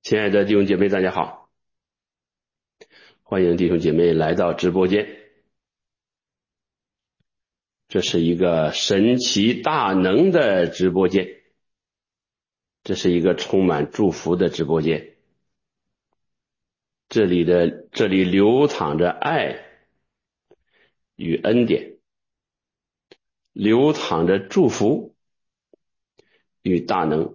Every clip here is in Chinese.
亲爱的弟兄姐妹，大家好，欢迎弟兄姐妹来到直播间。这是一个神奇大能的直播间，这是一个充满祝福的直播间。这里流淌着爱与恩典，流淌着祝福与大能，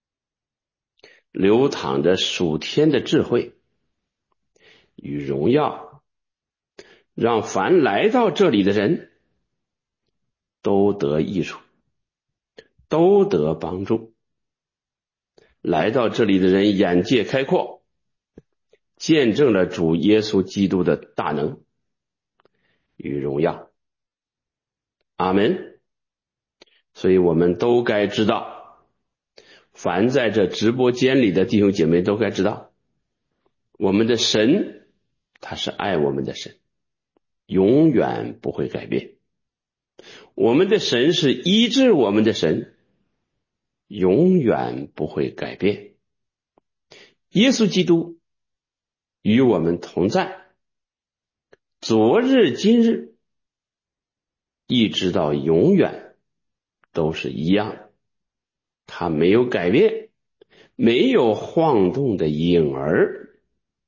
流淌着属天的智慧与荣耀，让凡来到这里的人都得益处，都得帮助。来到这里的人眼界开阔，见证了主耶稣基督的大能与荣耀。阿们。所以我们都该知道，凡在这直播间里的弟兄姐妹都该知道，我们的神他是爱我们的神，永远不会改变。我们的神是医治我们的神，永远不会改变。耶稣基督与我们同在，昨日今日一直到永远都是一样的，他没有改变，没有晃动的影儿。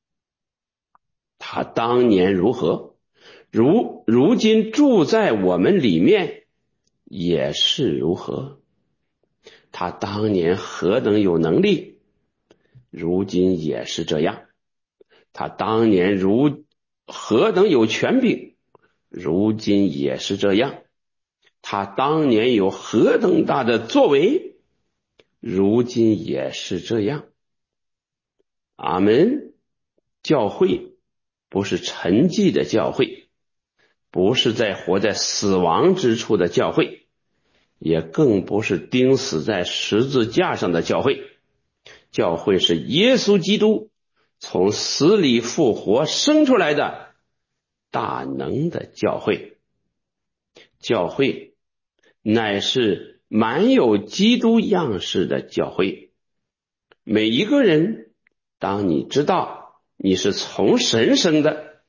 他当年如何，如今住在我们里面也是如何。他当年何等有能力，如今也是这样。他当年何等有权柄，如今也是这样。他当年有何等大的作为，如今也是这样。阿们。教会不是沉寂的教会，不是活在死亡之处的教会，也更不是钉死在十字架上的教会。教会是耶稣基督从死里复活生出来的大能的教会。教会乃是满有基督样式的教会。每一个人，当你知道你是从神生的，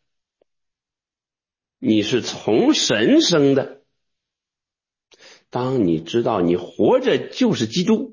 你是从神生的，当你知道你活着就是基督，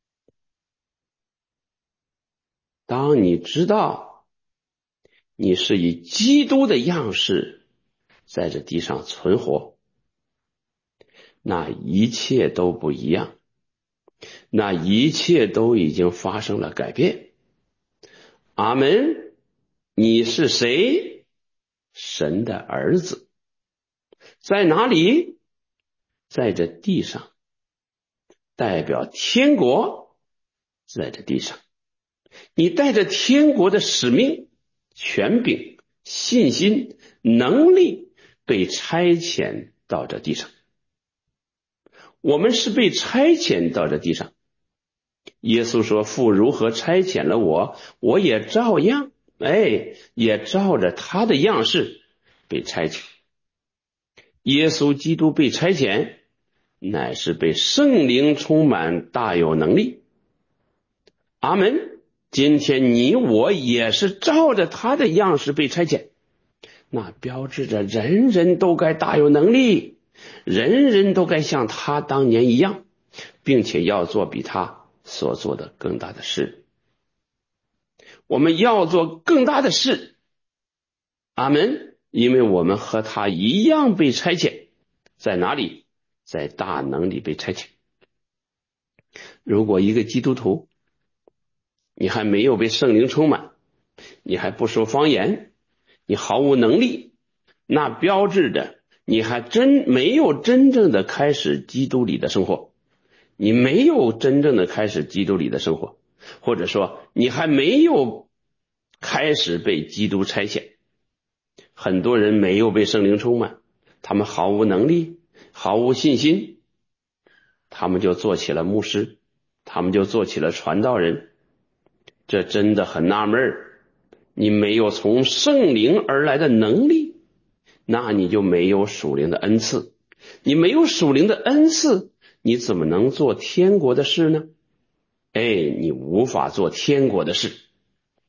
当你知道你是以基督的样式在这地上存活，那一切都不一样，那一切都已经发生了改变。阿们。你是谁？神的儿子。在哪里？在这地上，代表天国在这地上。你带着天国的使命、权柄、信心、能力被差遣到这地上。我们是被差遣到这地上。耶稣说，父如何差遣了我，我也照样也照着他的样式被差遣。耶稣基督被差遣，乃是被圣灵充满，大有能力。阿们。今天你我也是照着他的样式被差遣，那标志着人人都该大有能力，人人都该像他当年一样，并且要做比他所做的更大的事。我们要做更大的事。阿们。因为我们和他一样被差遣。在哪里？在大能里被差遣。如果一个基督徒，你还没有被圣灵充满，你还不说方言，你毫无能力，那标志着你还没有真正的开始基督里的生活。你没有真正的开始基督里的生活，或者说你还没有开始被基督差遣。很多人没有被圣灵充满，他们毫无能力，毫无信心，他们就做起了牧师，他们就做起了传道人。这真的很纳闷儿。你没有从圣灵而来的能力，那你就没有属灵的恩赐。你没有属灵的恩赐，你怎么能做天国的事呢？你无法做天国的事。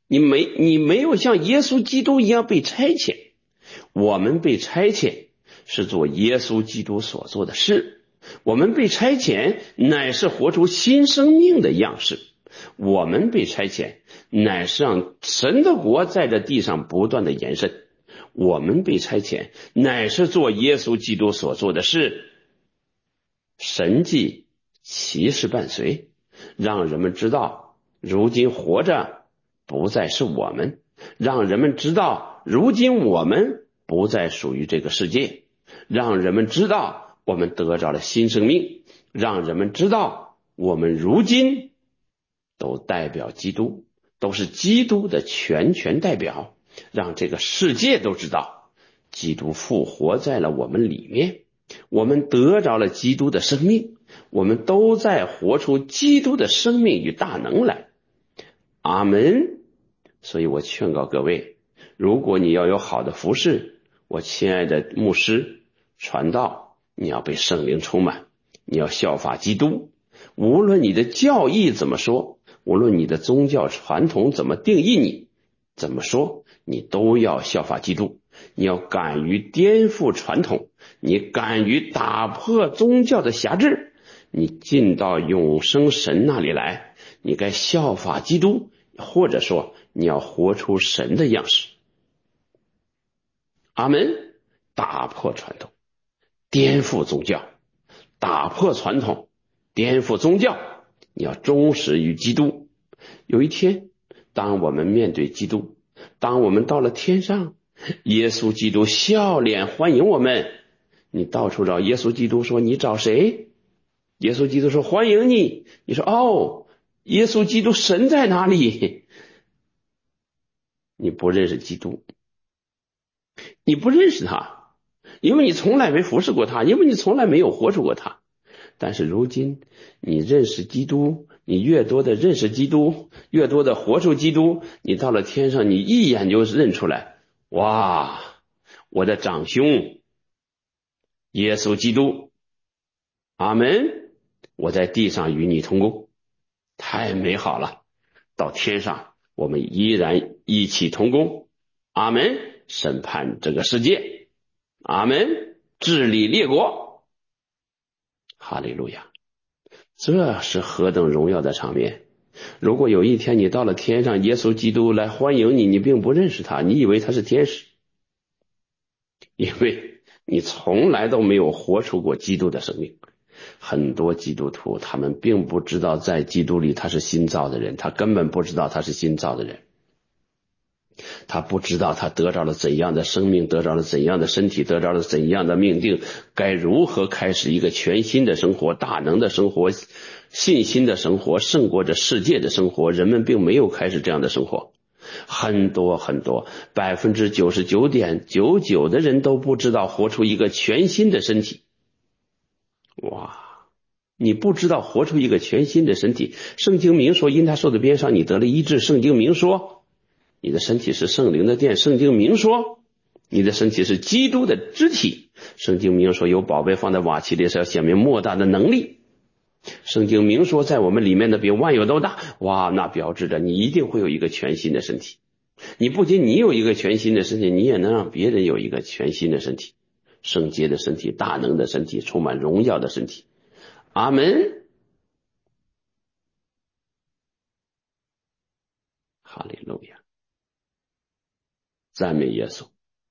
你没有像耶稣基督一样被差遣。我们被差遣是做耶稣基督所做的事，我们被差遣乃是活出新生命的样式，我们被差遣乃是让神的国在这地上不断的延伸，我们被差遣乃是做耶稣基督所做的事，神迹奇事伴随，让人们知道如今活着不再是我们，让人们知道如今我们不再属于这个世界，让人们知道我们得着了新生命，让人们知道我们如今都代表基督，都是基督的全权代表，让这个世界都知道基督复活在了我们里面，我们得着了基督的生命，我们都在活出基督的生命与大能来。阿们。所以我劝告各位，如果你要有好的服事，我亲爱的牧师传道，你要被圣灵充满，你要效法基督，无论你的教义怎么说，无论你的宗教传统怎么定义你，怎么说，你都要效法基督，你要敢于颠覆传统，你敢于打破宗教的辖制，你进到永生神那里来，你该效法基督，或者说你要活出神的样式。阿们。打破传统，颠覆宗教，打破传统，颠覆宗教，你要忠实于基督。有一天当我们面对基督，当我们到了天上，耶稣基督笑脸欢迎我们，你到处找耶稣基督，说你找谁？耶稣基督说欢迎你，你说哦，耶稣基督神在哪里？你不认识基督，你不认识他，因为你从来没服侍过他，因为你从来没有活出过他。但是如今你认识基督，你越多的认识基督，越多的活出基督，你到了天上，你一眼就认出来，哇，我的长兄耶稣基督，阿们。我在地上与你同工，太美好了。到天上我们依然一起同工，阿们。审判这个世界，阿们。治理列国，哈利路亚。这是何等荣耀的场面。如果有一天你到了天上，耶稣基督来欢迎你，你并不认识他，你以为他是天使，因为你从来都没有活出过基督的生命。很多基督徒他们并不知道在基督里他是新造的人，他根本不知道他是新造的人，他不知道他得着了怎样的生命，得着了怎样的身体，得着了怎样的命定，该如何开始一个全新的生活，大能的生活，信心的生活，胜过这世界的生活。人们并没有开始这样的生活，很多99.99%的人都不知道活出一个全新的身体。哇，你不知道活出一个全新的身体。圣经明说因他受的鞭伤你得了医治，圣经明说你的身体是圣灵的殿，圣经明说你的身体是基督的肢体，圣经明说有宝贝放在瓦器里是要显明莫大的能力，圣经明说在我们里面的比万有都大。哇，那标志着你一定会有一个全新的身体。你不仅你有一个全新的身体，你也能让别人有一个全新的身体，圣洁的身体，大能的身体，充满荣耀的身体。阿们。哈利路亚，赞美耶稣。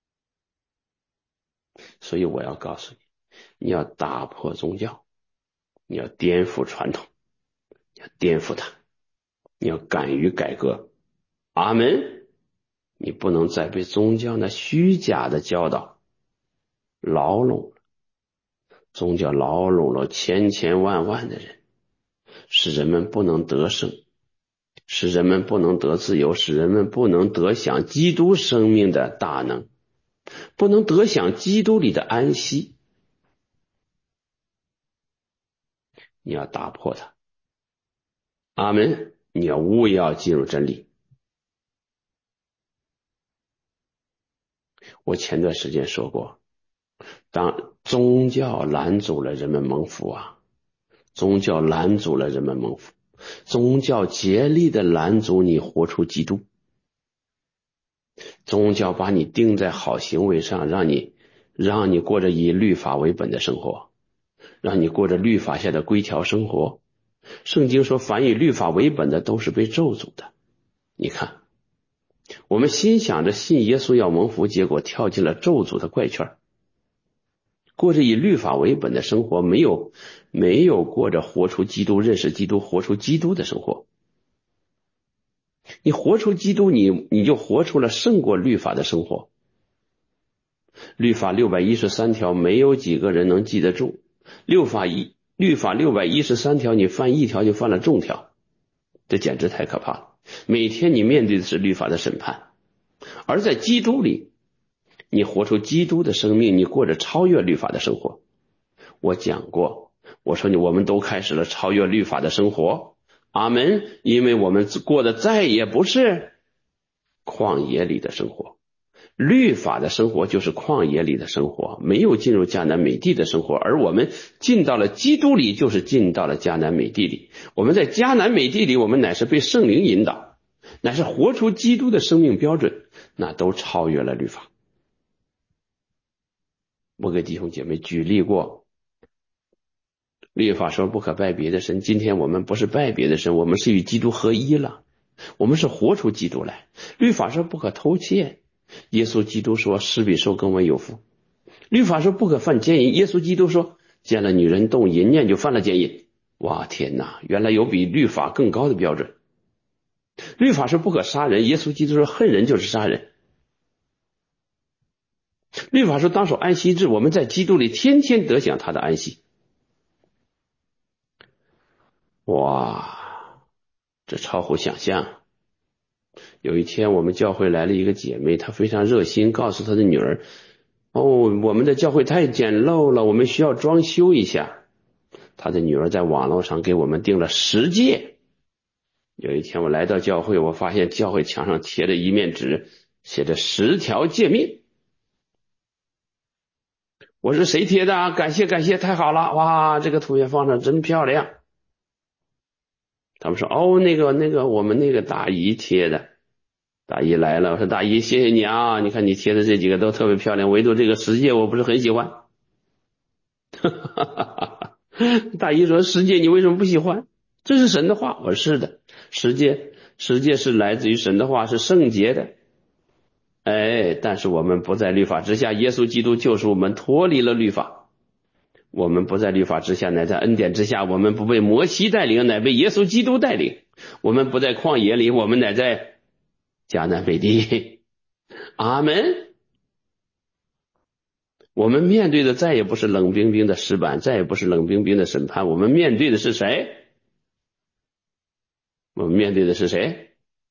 所以我要告诉你，你要打破宗教，你要颠覆传统，你要颠覆它，你要敢于改革。阿们。你不能再被宗教那虚假的教导牢笼了。宗教牢笼了千千万万的人，使人们不能得胜，使人们不能得自由，使人们不能得享基督生命的大能，不能得享基督里的安息。你要打破它。阿们。你要务要进入真理。我前段时间说过，当宗教拦阻了人们蒙福啊，宗教拦阻了人们蒙福，宗教竭力的拦阻你活出基督， 宗教把你钉在好行为上，让你过着以律法为本的生活，让你过着律法下的规条生活。圣经说，凡以律法为本的都是被咒诅的。你看，我们心想着信耶稣要蒙福，结果跳进了咒诅的怪圈，过着以律法为本的生活，没有过着活出基督、认识基督、活出基督的生活。你活出基督，你就活出了胜过律法的生活。律法613条，没有几个人能记得住。律法613条，你犯一条就犯了重条，这简直太可怕了。每天你面对的是律法的审判，而在基督里，你活出基督的生命，你过着超越律法的生活。我讲过，我说我们都开始了超越律法的生活。阿门。因为我们过的再也不是旷野里的生活，律法的生活就是旷野里的生活，没有进入迦南美地的生活，而我们进到了基督里，就是进到了迦南美地里。我们在迦南美地里，我们乃是被圣灵引导，乃是活出基督的生命标准，那都超越了律法。我给弟兄姐妹举例过，律法说不可拜别的神，今天我们不是拜别的神，我们是与基督合一了，我们是活出基督来。律法说不可偷窃，耶稣基督说施比受更为有福。律法说不可犯奸淫，耶稣基督说见了女人动淫念就犯了奸淫。哇，天哪，原来有比律法更高的标准。律法说不可杀人，耶稣基督说恨人就是杀人。律法说当守安息日，我们在基督里天天得享他的安息。哇，这超乎想象。有一天我们教会来了一个姐妹，她非常热心，告诉她的女儿，我们的教会太简陋了，我们需要装修一下。她的女儿在网络上给我们定了10诫。有一天我来到教会，我发现教会墙上贴着一面纸，写着10条诫命。我说谁贴的啊？感谢感谢，太好了！哇，这个图片放上真漂亮。他们说那个我们那个大姨贴的。大姨来了，我说大姨谢谢你啊，你看你贴的这几个都特别漂亮，唯独这个10诫我不是很喜欢。大姨说10诫你为什么不喜欢？这是神的话。我说是的，10诫是来自于神的话，是圣洁的。但是我们不在律法之下，耶稣基督救赎我们，脱离了律法。我们不在律法之下，乃在恩典之下。我们不被摩西带领，乃被耶稣基督带领。我们不在旷野里，我们乃在迦南美地。阿门。我们面对的再也不是冷冰冰的石板，再也不是冷冰冰的审判，我们面对的是谁？我们面对的是谁？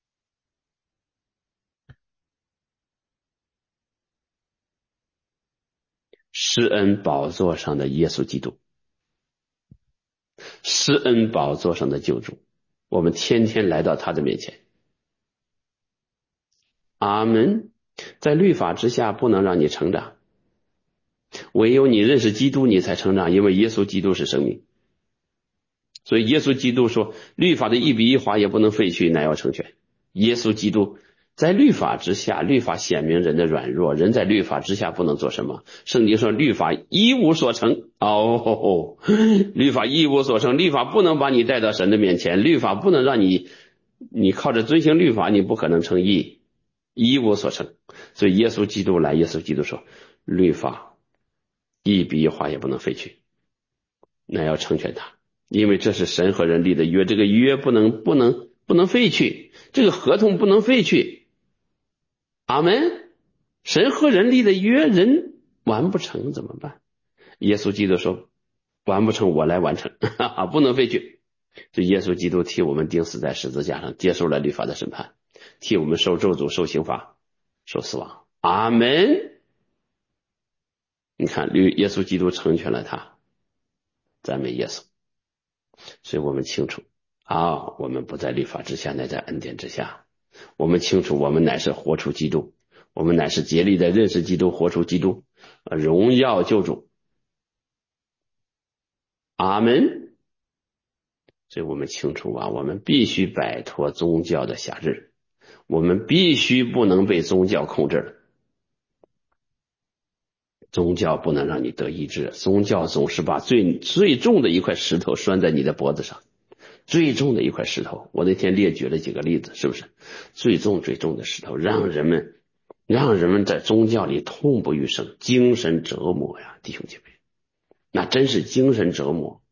施恩宝座上的耶稣基督，施恩宝座上的救主，我们天天来到他的面前。阿门。在律法之下不能让你成长，唯有你认识基督你才成长，因为耶稣基督是生命。所以耶稣基督说，律法的一笔一划也不能废去，乃要成全。耶稣基督在律法之下，律法显明人的软弱，人在律法之下不能做什么。圣经说律法一无所成。律法一无所成，律法不能把你带到神的面前，律法不能让你靠着遵行律法你不可能称义，一无所成。所以耶稣基督来，耶稣基督说律法一笔一划也不能废去，那要成全他，因为这是神和人立的约，这个约不能废去，这个合同不能废去。阿门。神和人立的约，人完不成怎么办？耶稣基督说完不成我来完成，不能废去。所以耶稣基督替我们钉死在十字架上，接受了律法的审判，替我们受咒诅、受刑罚、受死亡。阿门。你看耶稣基督成全了他，赞美耶稣。所以我们清楚我们不在律法之下，乃在恩典之下。我们清楚我们乃是活出基督，我们乃是竭力的认识基督，活出基督，荣耀救主。阿门。所以我们清楚我们必须摆脱宗教的辖制， 我们必须不能被宗教控制了。宗教不能让你得医治，宗教总是把最重的一块石头拴在你的脖子上，最重的一块石头。我那天列举了几个例子，是不是？最重的石头，让人们在宗教里痛不欲生，精神折磨呀，弟兄姐妹，那真是精神折磨。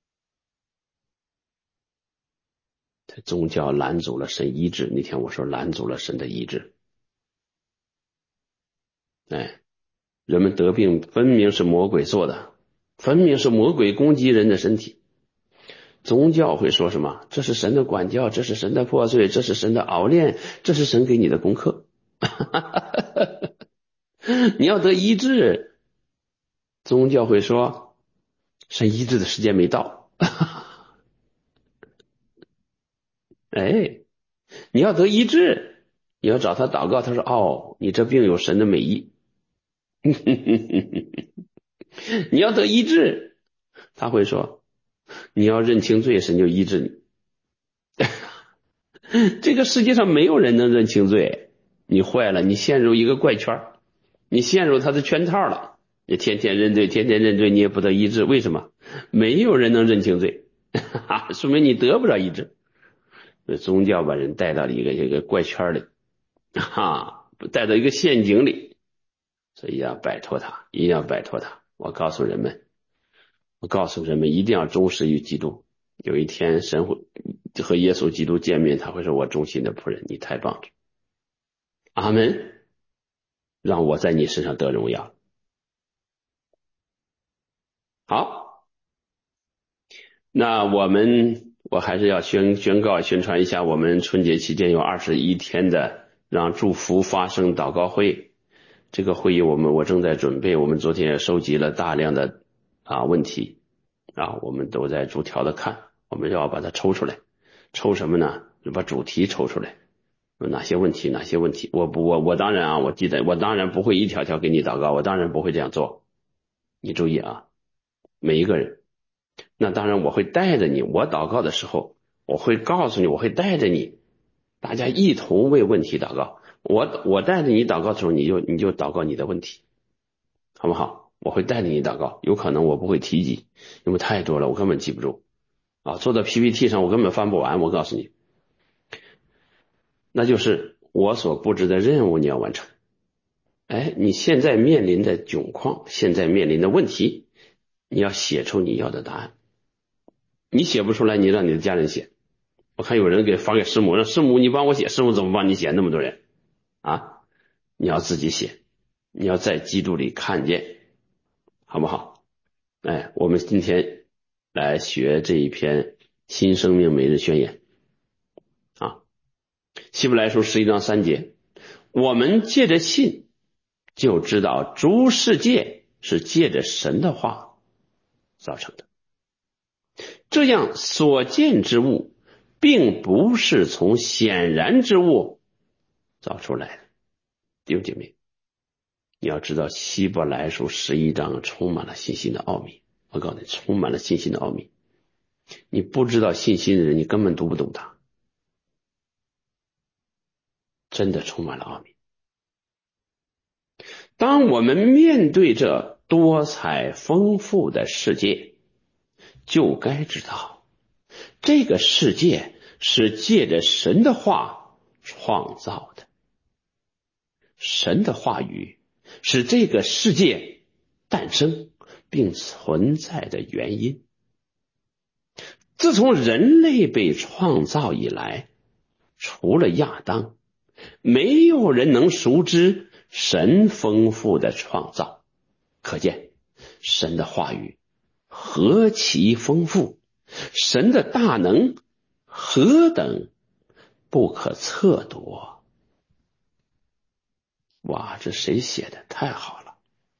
这宗教拦阻了神医治，那天我说拦阻了神的医治。人们得病分明是魔鬼做的，分明是魔鬼攻击人的身体。宗教会说什么？这是神的管教，这是神的破碎，这是神的熬炼，这是神给你的功课。你要得医治，宗教会说神医治的时间没到。你要得医治，你要找他祷告，他说哦，你这病有神的美意。你要得医治，他会说你要认清罪，神就医治你。这个世界上没有人能认清罪，你坏了，你陷入一个怪圈，你陷入他的圈套了，你天天认罪，你也不得医治。为什么？没有人能认清罪，说明你得不着医治。宗教把人带到了一个怪圈里，带到一个陷阱里，所以要摆脱它，一定要摆脱它。我告诉人们一定要忠实于基督。有一天神会和耶稣基督见面，他会说我忠心的仆人，你太棒了，阿们，让我在你身上得荣耀。好，那我还是要宣传一下，我们春节期间有21天的让祝福发生祷告会。这个会议我正在准备，我们昨天也收集了大量的问题我们都在逐条的看，我们要把它抽出来。抽什么呢？就把主题抽出来，哪些问题。我当然我记得我当然不会一条条给你祷告，我当然不会这样做。你注意每一个人，那当然我会带着你，我祷告的时候我会告诉你，我会带着你，大家一同为问题祷告。我带着你祷告的时候，你就祷告你的问题，好不好？我会带着你祷告，有可能我不会提及，因为太多了，我根本记不住做到 PPT 上我根本翻不完。我告诉你，那就是我所布置的任务你要完成。你现在面临的窘况，现在面临的问题，你要写出你要的答案。你写不出来，你让你的家人写。我看有人发给师母，让师母你帮我写，师母怎么帮你写？那么多人你要自己写，你要在基督里看见，好不好？我们今天来学这一篇新生命每日宣言希伯来书11章3节，我们借着信就知道诸世界是借着神的话造成的，这样所见之物并不是从显然之物造出来的。弟兄姐妹，你要知道希伯来书11章充满了信心的奥秘，我告诉你，充满了信心的奥秘。你不知道信心的人，你根本读不懂它，真的充满了奥秘。当我们面对这多彩丰富的世界，就该知道这个世界是借着神的话创造的，神的话语是这个世界诞生并存在的原因。自从人类被创造以来，除了亚当，没有人能熟知神丰富的创造。可见神的话语何其丰富，神的大能何等不可测度。哇，这谁写的？太好了！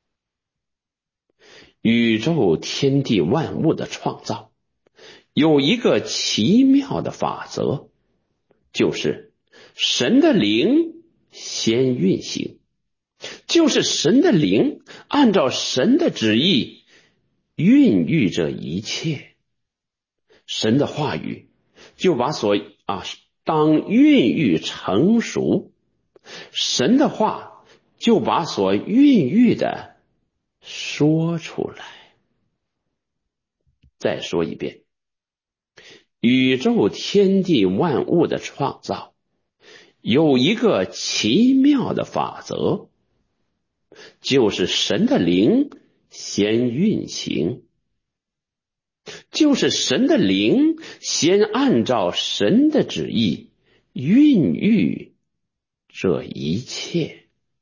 宇宙天地万物的创造有一个奇妙的法则，就是神的灵先运行，就是神的灵按照神的旨意孕育着一切。神的话语就把当孕育成熟，神的话就把所孕育的说出来。再说一遍，宇宙天地万物的创造有一个奇妙的法则，就是神的灵先运行，就是神的灵先按照神的旨意孕育这一切。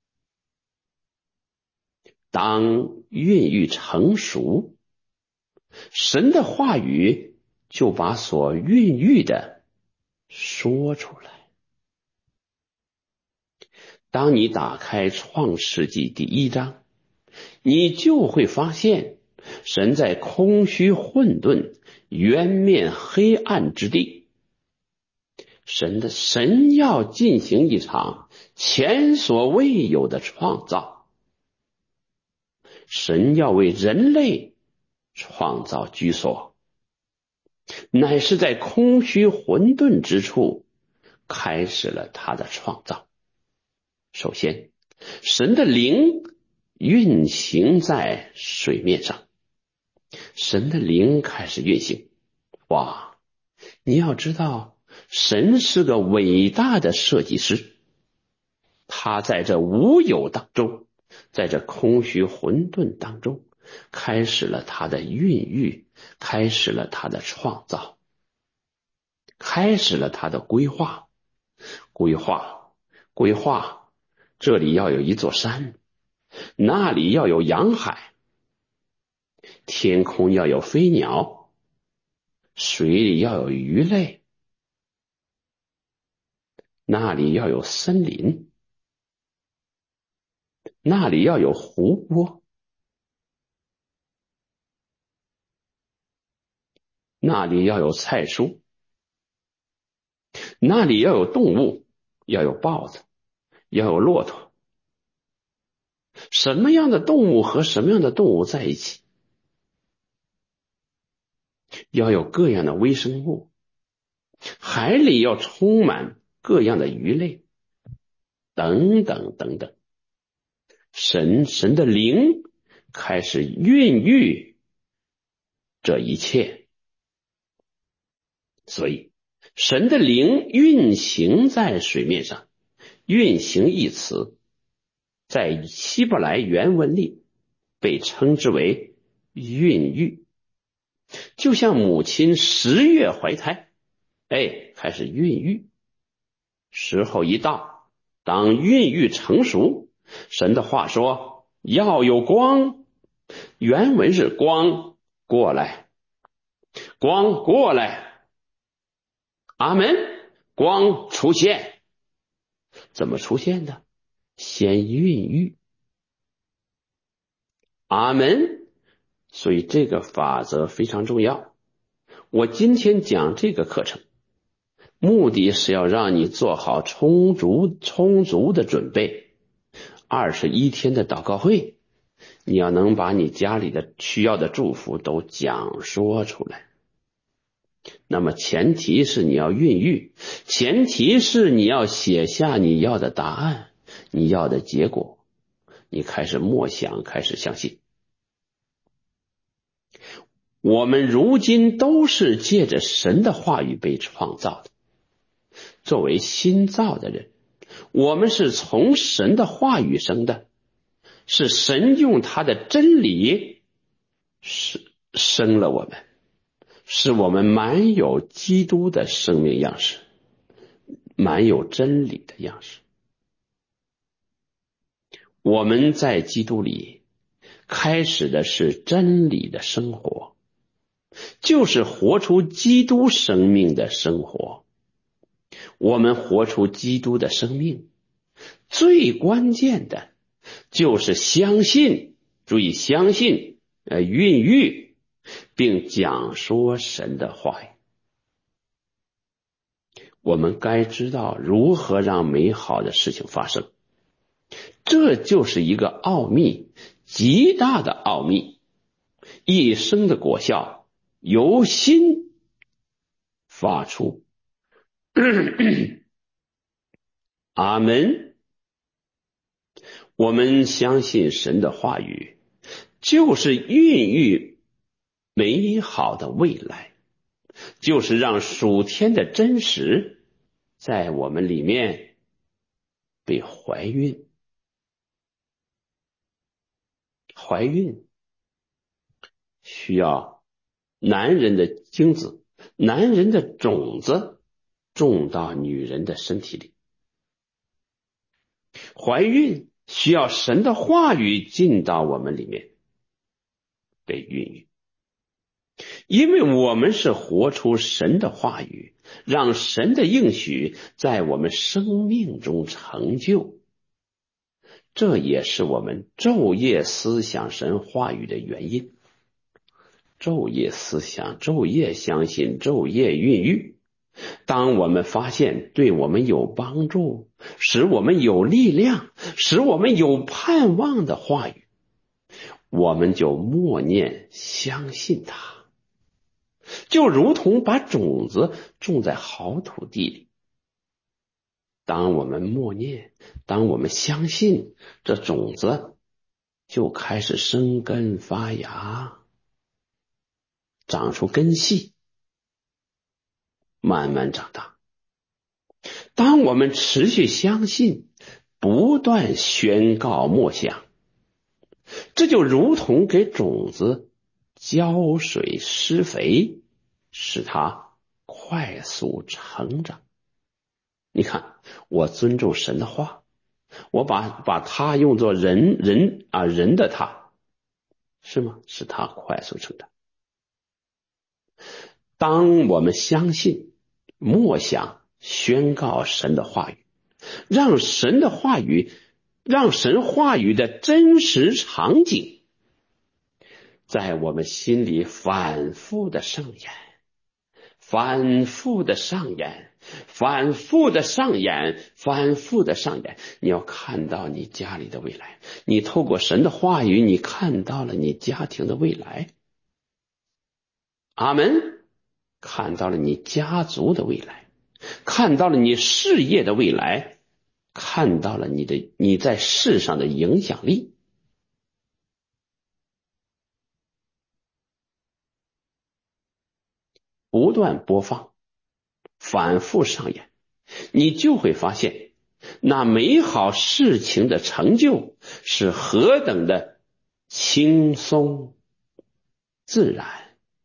当孕育成熟，神的话语就把所孕育的说出来。当你打开创世纪第1章，你就会发现神在空虚混沌渊面黑暗之地，神要进行一场前所未有的创造。神要为人类创造居所，乃是在空虚混沌之处开始了他的创造。首先，神的灵运行在水面上，神的灵开始运行。哇，你要知道，神是个伟大的设计师，他在这无有当中，在这空虚混沌当中，开始了他的孕育，开始了他的创造，开始了他的规划。规划，这里要有一座山，那里要有洋海，天空要有飞鸟，水里要有鱼类，那里要有森林，那里要有湖泊，那里要有菜蔬，那里要有动物，要有豹子，要有骆驼。什么样的动物和什么样的动物在一起？要有各样的微生物，海里要充满各样的鱼类，等等等等。神的灵开始孕育这一切，所以神的灵运行在水面上。运行一词在希伯来原文里被称之为孕育，就像母亲10月怀胎，开始孕育，时候一到，当孕育成熟，神的话说要有光，原文是光过来，光过来，阿门，光出现。怎么出现的？先孕育，阿门。所以这个法则非常重要。我今天讲这个课程，目的是要让你做好充足的准备。21天的祷告会，你要能把你家里的需要的祝福都讲说出来。那么前提是你要孕育，前提是你要写下你要的答案，你要的结果，你开始默想，开始相信。我们如今都是借着神的话语被创造的。作为新造的人，我们是从神的话语生的，是神用他的真理生了我们，使我们满有基督的生命样式，满有真理的样式。我们在基督里开始的是真理的生活，就是活出基督生命的生活。我们活出基督的生命，最关键的就是相信，注意相信，孕育并讲说神的话语。我们该知道如何让美好的事情发生，这就是一个奥秘，极大的奥秘。一生的果效由心发出， 阿门。我们相信神的话语，就是孕育美好的未来，就是让属天的真实在我们里面被怀孕。怀孕需要男人的精子，男人的种子种到女人的身体里。怀孕需要神的话语进到我们里面被孕育，因为我们是活出神的话语，让神的应许在我们生命中成就。这也是我们昼夜思想神话语的原因。昼夜思想，昼夜相信，昼夜孕育。当我们发现对我们有帮助，使我们有力量，使我们有盼望的话语，我们就默念相信它，就如同把种子种在好土地里。当我们默念，当我们相信，这种子就开始生根发芽，长出根系，慢慢长大。当我们持续相信，不断宣告默想，这就如同给种子浇水施肥，使它快速成长。你看，我尊重神的话，我把它用作人的它，是吗？使它快速成长。当我们相信、默想、宣告神的话语，让神话语的真实场景在我们心里反复的上演，反复的上演，反复的上演，反复的上演。你要看到你家里的未来，你透过神的话语，你看到了你家庭的未来。阿门。看到了你家族的未来，看到了你事业的未来，看到了你在世上的影响力。不断播放，反复上演，你就会发现那美好事情的成就是何等的轻松自然。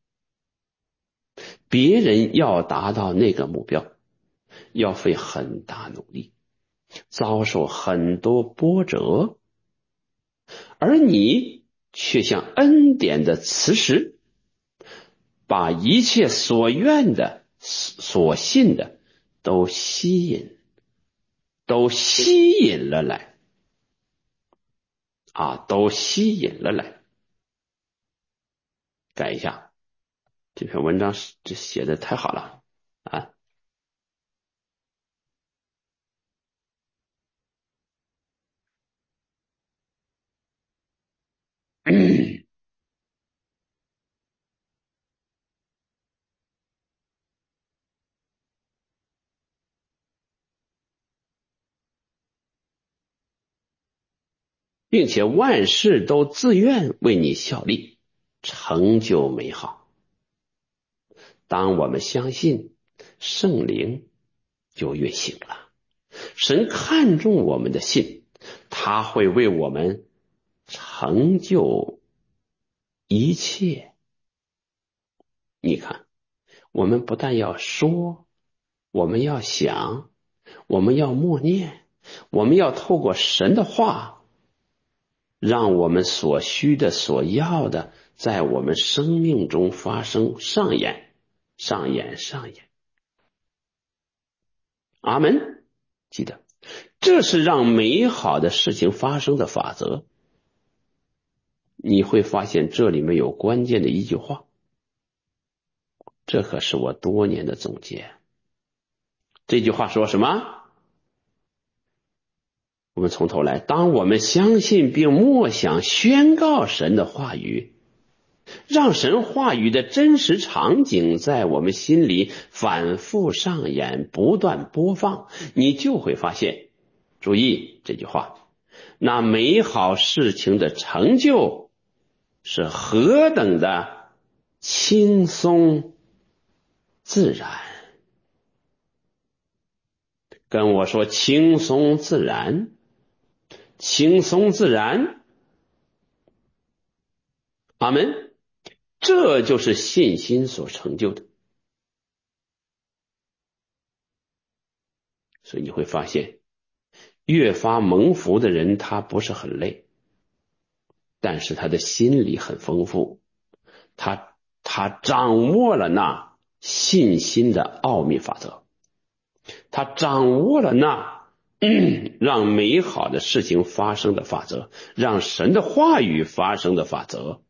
别人要达到那个目标，要费很大努力，遭受很多波折，而你却像恩典的磁石，把一切所愿的、所信的都吸引了来都吸引了来。改一下，这篇文章这写的太好了啊！并且万事都自愿为你效力，成就美好。当我们相信，圣灵就运行了。神看重我们的信，他会为我们成就一切。你看，我们不但要说，我们要想，我们要默念，我们要透过神的话，让我们所需的、所要的，在我们生命中发生，上演。阿门。记得，这是让美好的事情发生的法则。你会发现这里面有关键的一句话，这可是我多年的总结。这句话说什么？我们从头来，当我们相信并默想宣告神的话语， 让神话语的真实场景在我们心里反复上演，不断播放，你就会发现，注意这句话，那美好事情的成就是何等的轻松自然。跟我说轻松自然，轻松自然。阿们。这就是信心所成就的。所以你会发现，越发蒙福的人，他不是很累，但是他的心理很丰富，他掌握了那信心的奥秘法则，他掌握了那让美好的事情发生的法则，让神的话语发生的法则。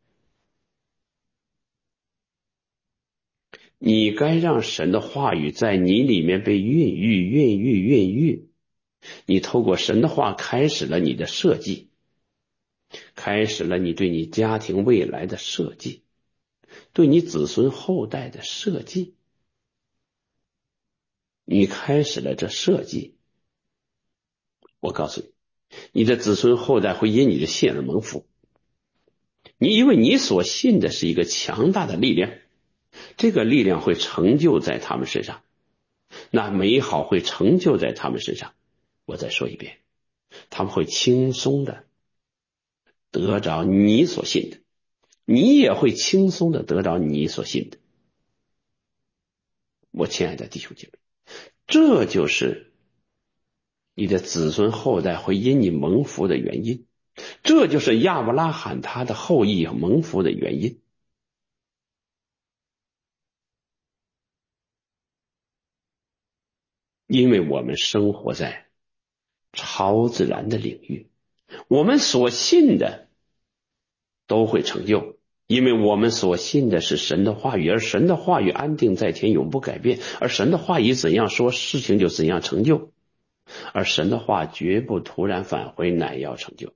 你该让神的话语在你里面被孕育。你透过神的话开始了你的设计，开始了你对你家庭未来的设计，对你子孙后代的设计。你开始了这设计，我告诉你，你的子孙后代会因你的信而蒙福。因为你所信的是一个强大的力量，这个力量会成就在他们身上，那美好会成就在他们身上。我再说一遍，他们会轻松的得着你所信的，你也会轻松的得着你所信的。我亲爱的弟兄姐妹，这就是你的子孙后代会因你蒙福的原因，这就是亚伯拉罕他的后裔蒙福的原因。因为我们生活在超自然的领域，我们所信的都会成就，因为我们所信的是神的话语，而神的话语安定在天，永不改变，而神的话语怎样说，事情就怎样成就，而神的话绝不突然返回，乃要成就。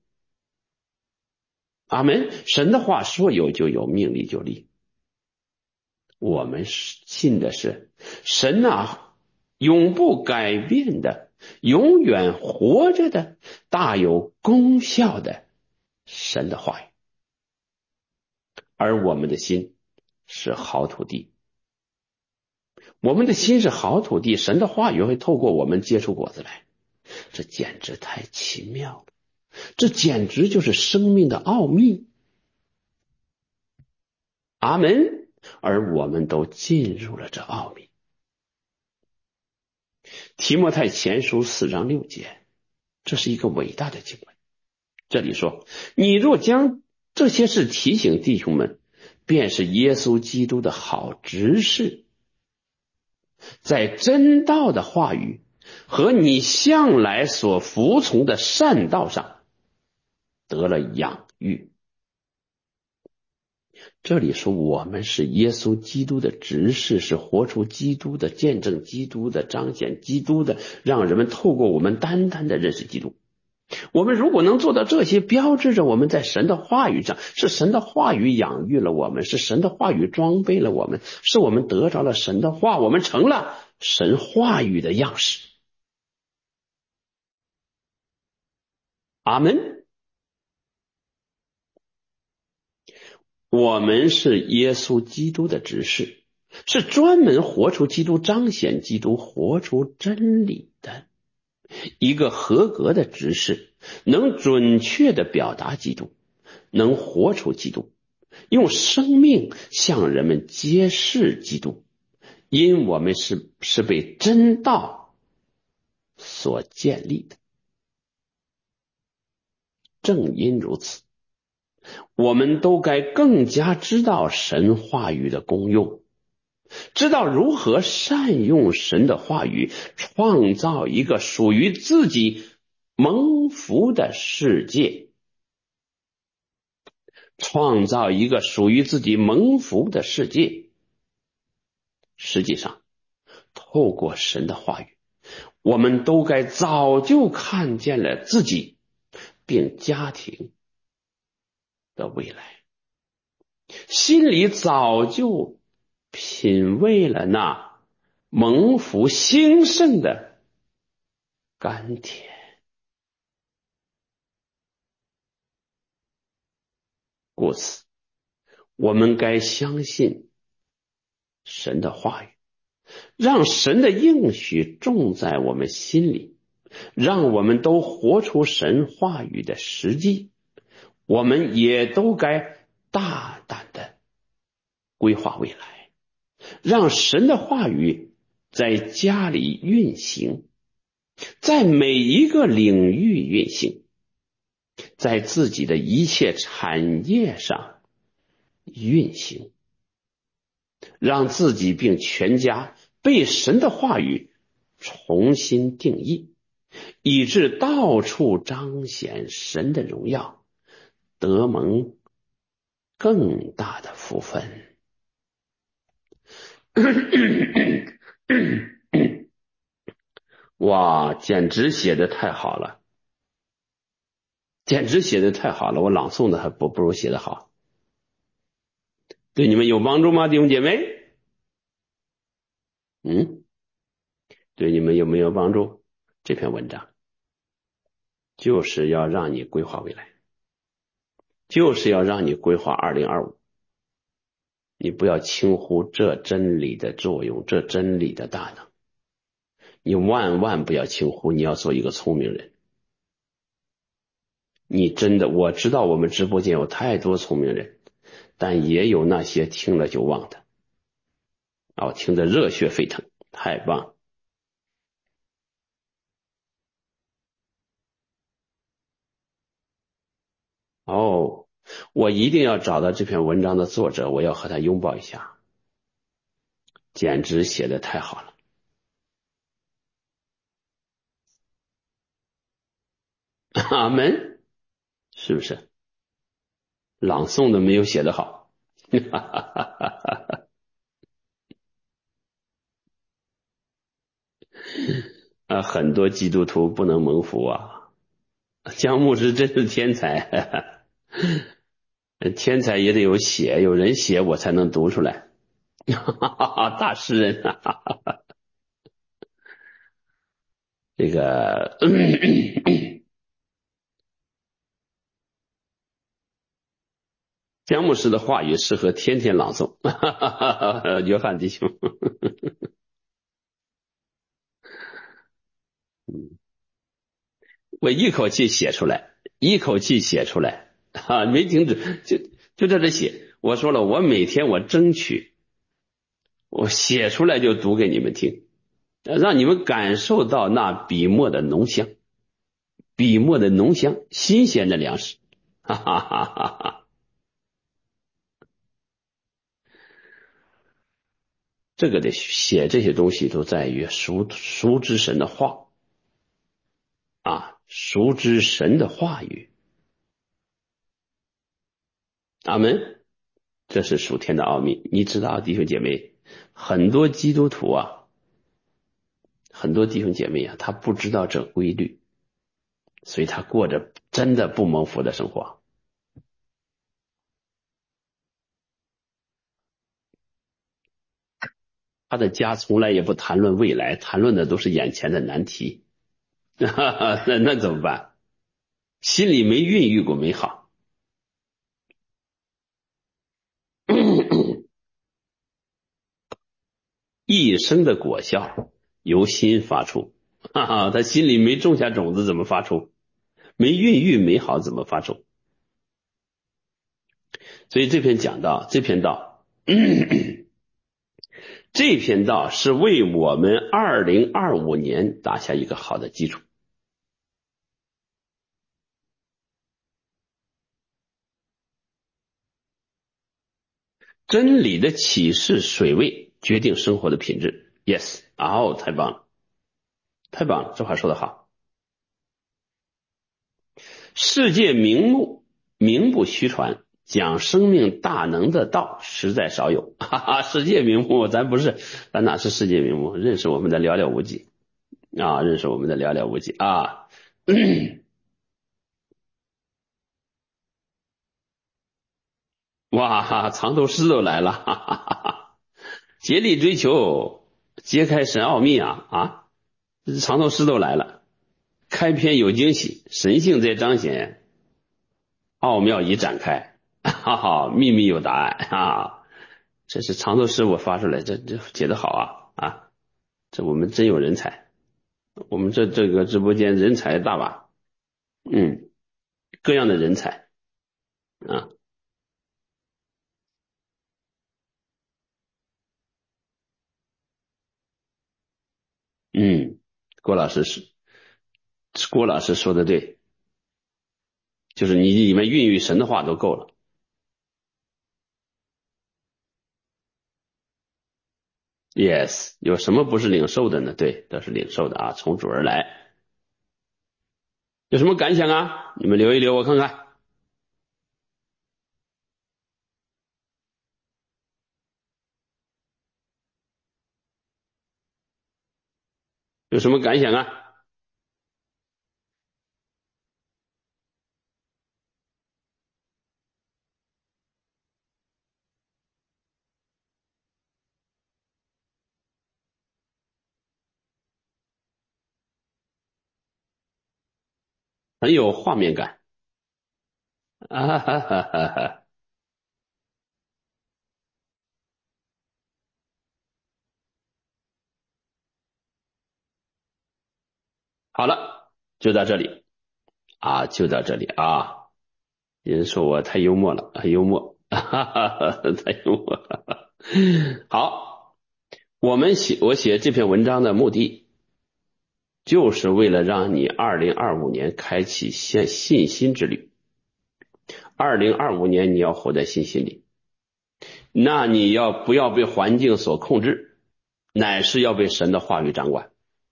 阿们。神的话说有就有，命立就立。我们信的是神啊，永不改变的，永远活着的，大有功效的神的话语。而我们的心是好土地，我们的心是好土地，神的话语会透过我们结出果子来，这简直太奇妙了，这简直就是生命的奥秘。阿们。而我们都进入了这奥秘。提摩太前书4章6节，这是一个伟大的经文。这里说，你若将这些事提醒弟兄们，便是耶稣基督的好执事，在真道的话语和你向来所服从的善道上得了养育。这里说我们是耶稣基督的执事，是活出基督的，见证基督的，彰显基督的，让人们透过我们单单的认识基督。我们如果能做到这些，标志着我们在神的话语上，是神的话语养育了我们，是神的话语装备了我们，是我们得着了神的话，我们成了神话语的样式。阿们。我们是耶稣基督的执事，是专门活出基督，彰显基督，活出真理的一个合格的执事，能准确的表达基督，能活出基督，用生命向人们揭示基督。因我们是被真道所建立的。正因如此，我们都该更加知道神话语的功用，知道如何善用神的话语，创造一个属于自己蒙福的世界，创造一个属于自己蒙福的世界。实际上，透过神的话语，我们都该早就看见了自己并家庭的未来。 心里早就品味了那蒙福兴盛的甘甜。故此，我们该相信神的话语，让神的应许种在我们心里，让我们都活出神话语的实际。我们也都该大胆的规划未来，让神的话语在家里运行，在每一个领域运行，在自己的一切产业上运行，让自己并全家被神的话语重新定义，以致到处彰显神的荣耀，得蒙更大的福分。哇，简直写得太好了，简直写得太好了，我朗诵的还不如写得好。对你们有帮助吗，弟兄姐妹？对你们有没有帮助？这篇文章就是要让你规划未来，就是要让你规划2025。你不要轻忽这真理的作用，这真理的大能，你万万不要轻忽，你要做一个聪明人。你真的，我知道我们直播间有太多聪明人，但也有那些听了就忘的，听得热血沸腾，太棒。我一定要找到这篇文章的作者，我要和他拥抱一下，简直写得太好了。阿门，是不是？朗诵的没有写得好。很多基督徒不能蒙福啊。姜牧师真是天才，天才也得有写，有人写我才能读出来。大诗人，这个姜牧师的话语适合天天朗诵。约翰弟兄，我一口气写出来，一口气写出来，没停止，就在这写。我说了，我每天我争取，我写出来就读给你们听，让你们感受到那笔墨的浓香，笔墨的浓香，新鲜的粮食。哈哈哈哈哈！这个得写这些东西都在于熟知神的话熟知神的话语。阿门。这是属天的奥秘，你知道，弟兄姐妹，很多基督徒很多弟兄姐妹他不知道这规律，所以他过着真的不蒙福的生活。他的家从来也不谈论未来，谈论的都是眼前的难题。那怎么办？心里没孕育过美好。一生的果效由心发出，他心里没种下种子怎么发出？没孕育美好怎么发出？所以这篇道这篇道是为我们2025年打下一个好的基础。真理的启示水位决定生活的品质。 Yes， 太棒了，太棒了，这话说得好。世界名不虚传，讲生命大能的道实在少有。世界名目咱不是，咱哪是世界名目？认识我们的寥寥无几认识我们的寥寥无几哇，藏头诗都来了，哈哈哈哈，竭力追求，揭开神奥秘啊！这藏头诗都来了，开篇有惊喜，神性在彰显，奥妙已展开，哈哈，秘密有答案啊！这是藏头诗我发出来，这写得好啊！这我们真有人才，我们这个直播间人才大把，各样的人才啊，嗯，郭老师是郭老师说的对，就是你里面孕育神的话都够了。Yes，有什么不是领受的呢？对，都是领受的啊，从主而来。有什么感想啊？你们留一留，我看看有什么感想啊？很有画面感啊哈哈哈哈。好了，就到这里啊，就到这里啊。有人说我太幽默了，很幽默，哈哈哈，太幽默了。好，我写这篇文章的目的，就是为了让你2025年开启信心之旅。2025年你要活在信心里，那你不要被环境所控制，乃是要被神的话语掌管，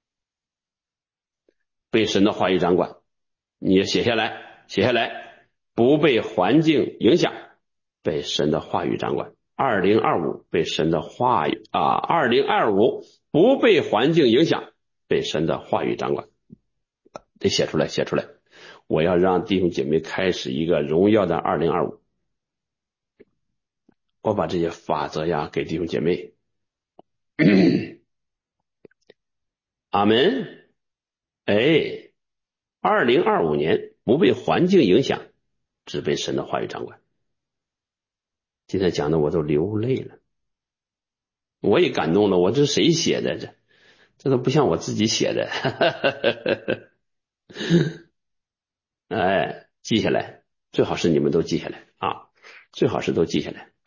被神的话语掌管。你写下来，写下来，不被环境影响，被神的话语掌管。2025被神的话语2025不被环境影响，被神的话语掌管。得写出来，写出来。我要让弟兄姐妹开始一个荣耀的2025。我把这些法则呀给弟兄姐妹。阿门。哎，2025年不被环境影响，只被神的话语掌管。今天讲的我都流泪了，我也感动了。我这是谁写的？这都不像我自己写的。哎，记下来，最好是你们都记下来啊，最好是都记下来。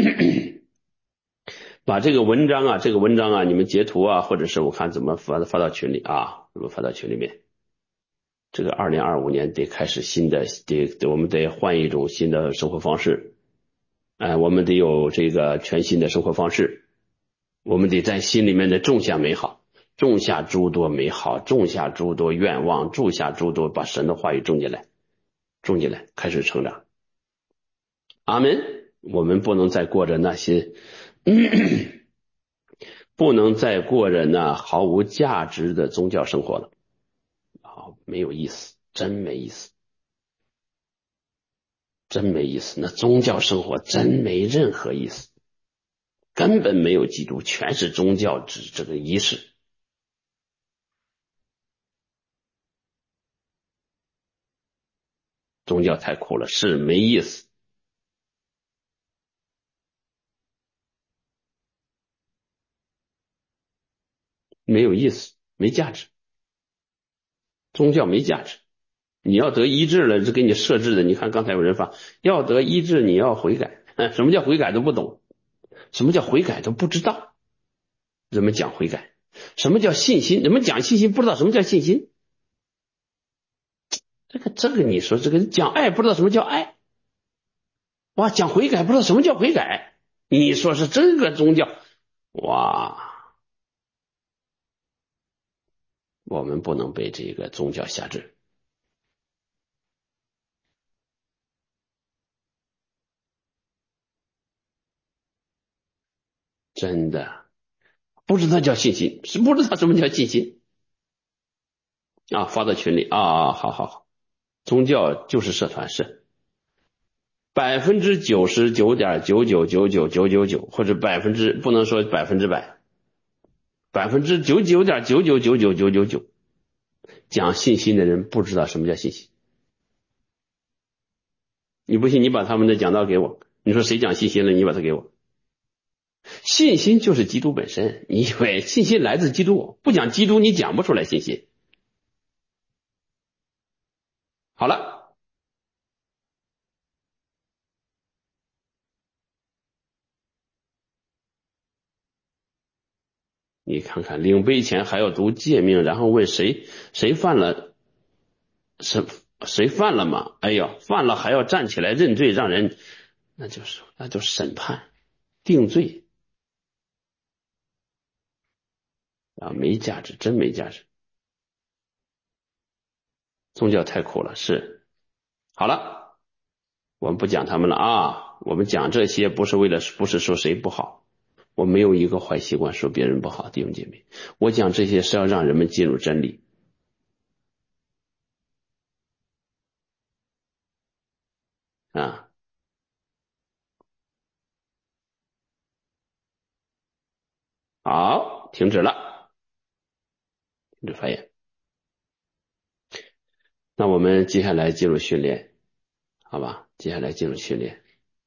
把这个文章啊，你们截图啊，或者是我看怎么发到群里啊，怎么发到群里面。这个2025年得开始新的，我们得换一种新的生活方式。我们得有这个全新的生活方式。我们得在心里面的种下美好，种下诸多美好，种下诸多愿望，种下诸多把神的话语种进来，种进来，开始成长。阿门。我们不能再过着那些不能再过着那毫无价值的宗教生活了没有意思，真没意思，真没意思。那宗教生活真没任何意思，根本没有基督，全是宗教这个仪式。宗教太苦了，是没意思，没有意思，没价值，宗教没价值。你要得医治了，是给你设置的。你看刚才有人发，要得医治你要悔改，什么叫悔改都不懂，什么叫悔改都不知道。人们讲悔改，什么叫信心？人们讲信心不知道什么叫信心。这个你说这个讲爱不知道什么叫爱，哇，讲悔改不知道什么叫悔改。你说是这个宗教，哇，我们不能被这个宗教辖制，真的不知道叫信心，是不知道什么叫信心啊！发到群里啊，好好好，宗教就是社团是。 99.9999999，或者不能说100%，99.9999999，讲信心的人不知道什么叫信心。你不信，你把他们的讲道给我，你说谁讲信心了，你把它给我。信心就是基督本身，你以为信心来自基督？不讲基督，你讲不出来信心。好了，你看看，领杯前还要读诫命，然后问谁犯了谁犯了吗？哎呀，犯了还要站起来认罪，让人那就审判定罪啊，没价值，真没价值。宗教太苦了，是。好了，我们不讲他们了啊，我们讲这些不是说谁不好，我没有一个坏习惯说别人不好，弟兄姐妹，我讲这些是要让人们进入真理啊。好，停止了，停止发言。那我们接下来进入训练，好吧？接下来进入训练。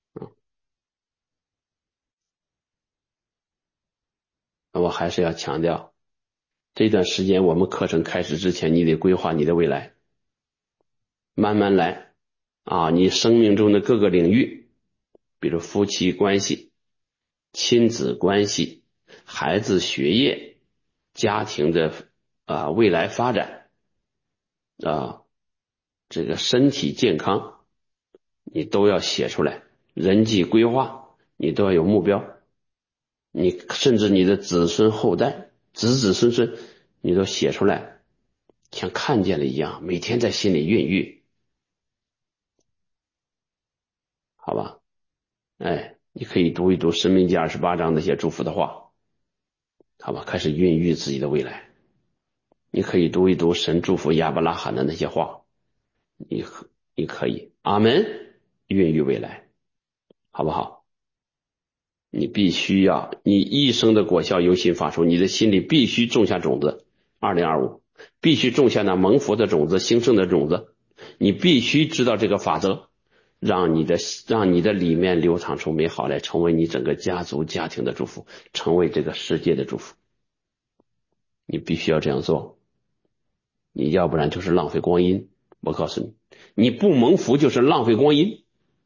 那我还是要强调，这段时间我们课程开始之前，你得规划你的未来，慢慢来啊！你生命中的各个领域，比如夫妻关系、亲子关系、孩子学业、家庭的未来发展啊，这个身体健康，你都要写出来。人际规划，你都要有目标。你甚至你的子孙后代、子子孙孙，你都写出来，像看见了一样，每天在心里孕育，好吧？哎，你可以读一读申命记28章那些祝福的话，好吧？开始孕育自己的未来。你可以读一读神祝福亚伯拉罕的那些话，你可以，阿门，孕育未来，好不好？你必须要，你一生的果效由心发出，你的心里必须种下种子。2025必须种下那蒙福的种子、兴盛的种子。你必须知道这个法则，让你的里面流淌出美好来，成为你整个家族家庭的祝福，成为这个世界的祝福。你必须要这样做，你要不然就是浪费光阴。我告诉你，你不蒙福就是浪费光阴，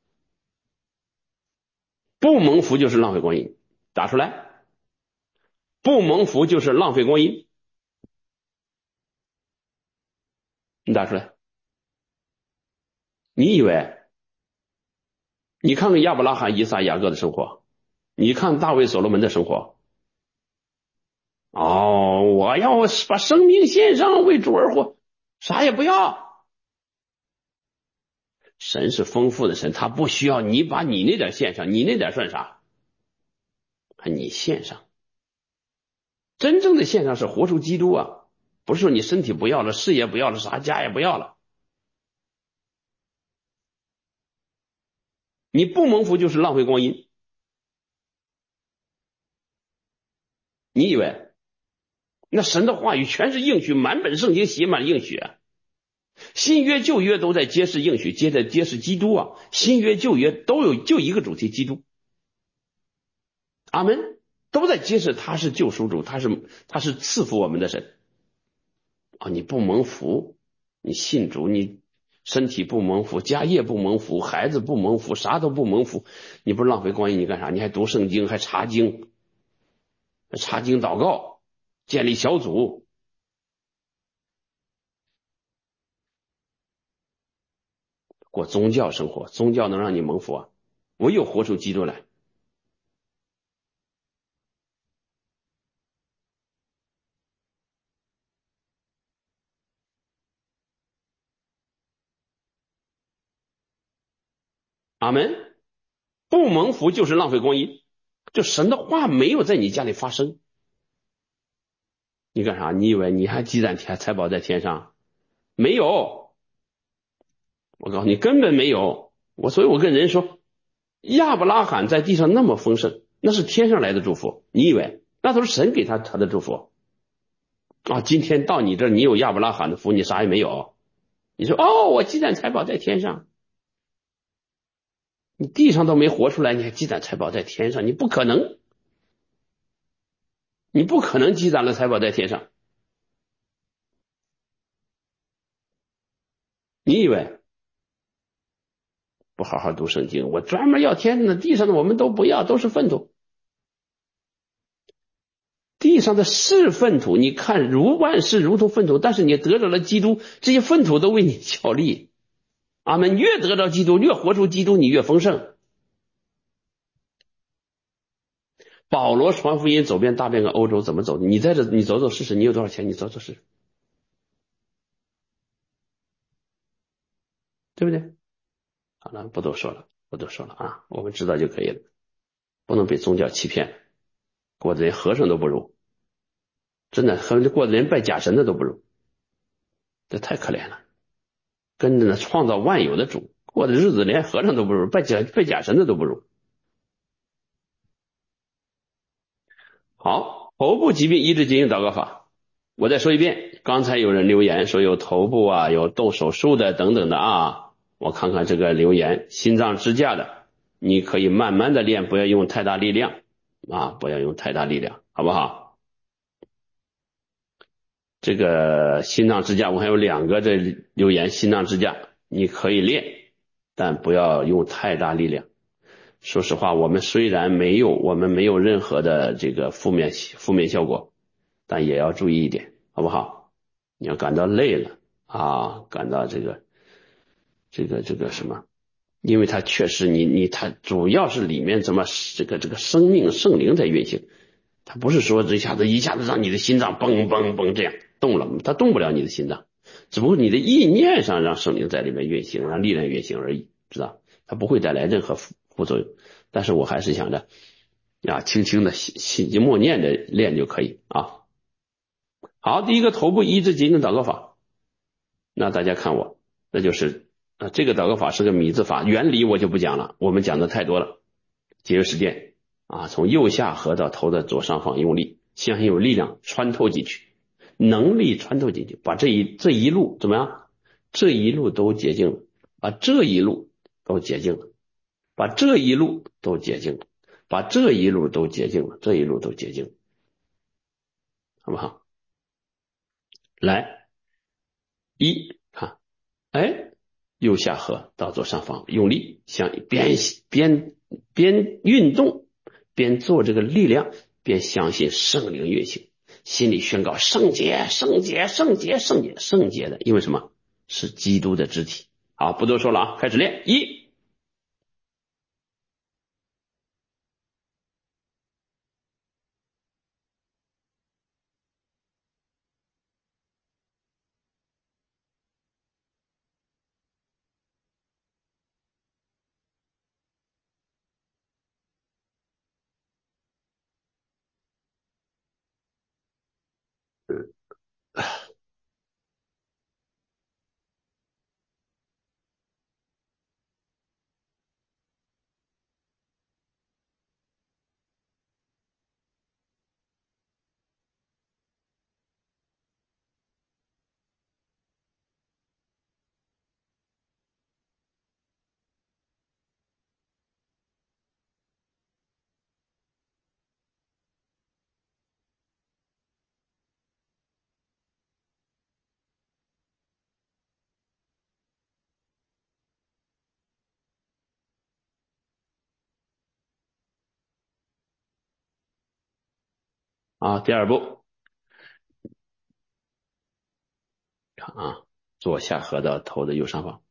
不蒙福就是浪费光阴。打出来，不蒙福就是浪费光阴。你打出来。你以为？你看看亚伯拉罕、以撒、雅各的生活，你看大卫、所罗门的生活。哦，我要把生命献上，为主而活，啥也不要。神是丰富的神，他不需要你把你那点献上，你那点算啥？你献上，真正的献上是活出基督啊！不是说你身体不要了，事业不要了，啥家也不要了。你不蒙福就是浪费光阴。你以为那神的话语全是应许，满本圣经写满应许啊。新约旧约都在揭示应许，揭示基督啊。新约旧约都有就一个主题，基督。阿门，都在揭示他是救赎主，他是赐福我们的神啊。你不蒙福，你信主，你身体不蒙福，家业不蒙福，孩子不蒙福，啥都不蒙福，你不是浪费光阴？你干啥？你还读圣经，还查经祷告，建立小组，过宗教生活。宗教能让你蒙福啊？唯有活出基督来。阿门。不蒙福就是浪费光阴，就神的话没有在你家里发生，你干啥？你以为你还积攒财宝在天上？没有，我告诉你根本没有。 所以我跟人说，亚伯拉罕在地上那么丰盛，那是天上来的祝福。你以为那都是神给他的祝福啊？今天到你这儿，你有亚伯拉罕的福，你啥也没有。你说哦，我积攒财宝在天上，你地上都没活出来，你还积攒财宝在天上？你不可能，你不可能积攒了财宝在天上。你以为不好好读圣经，我专门要天上的，地上的我们都不要，都是粪土。地上的是粪土，你看如万事如同粪土，但是你得着了基督，这些粪土都为你效力。阿门。越得着基督，越活出基督，你越丰盛。保罗传福音走遍大半个欧洲，怎么走？你在这，你走走试试，你有多少钱？你走走试试，对不对？好了，不多说了，不多说了啊，我们知道就可以了，不能被宗教欺骗，过得连和尚都不如，真的，过得连拜假神的都不如，这太可怜了。跟着那创造万有的主过的日子，连和尚都不如，拜假神的都不如。好，头部疾病医治疾病祷告法，我再说一遍。刚才有人留言说有头部啊，有动手术的等等的啊，我看看这个留言，心脏支架的，你可以慢慢的练，不要用太大力量啊，不要用太大力量，好不好？这个心脏支架，我还有两个这留言，心脏支架你可以练，但不要用太大力量。说实话，我们虽然我们没有任何的这个负面效果，但也要注意一点，好不好？你要感到累了啊，感到这个什么？因为它确实它主要是里面怎么这个生命圣灵在运行，它不是说一下子让你的心脏嘣嘣嘣这样动了，它动不了你的心脏，只不过你的意念上让圣灵在里面运行，让力量运行而已，知道？它不会带来任何副作用。但是我还是想着呀，轻轻的心默念的练就可以啊。好，第一个头部医治疾病祷告法，那大家看我，那就是这个祷告法是个米字法，原理我就不讲了，我们讲的太多了。节约实践啊，从右下颌到头的左上方用力，相信有力量穿透进去，能力穿透进去，把这一路怎么样？这一路都洁净了，把这一路都洁净了，把这一路都洁净了，把这一路都洁净了，这一路都洁净了，好不好？来，看，哎，右下颌到左上方用力，像边运动边做这个力量，边相信圣灵运行，心里宣告圣洁，圣洁，圣洁，圣洁，圣洁的，因为什么？是基督的肢体。好，不多说了啊，开始练。啊，第二步，看啊，左下颌到头的右上方。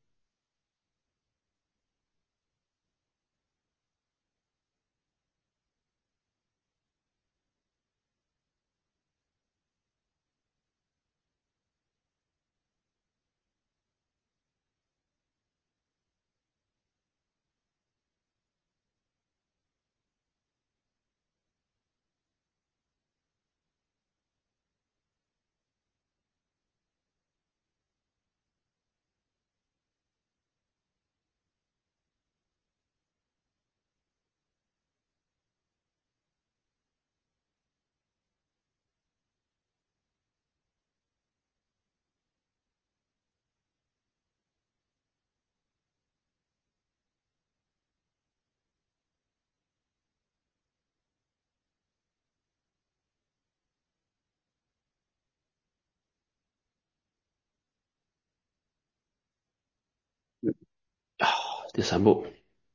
啊，第三步，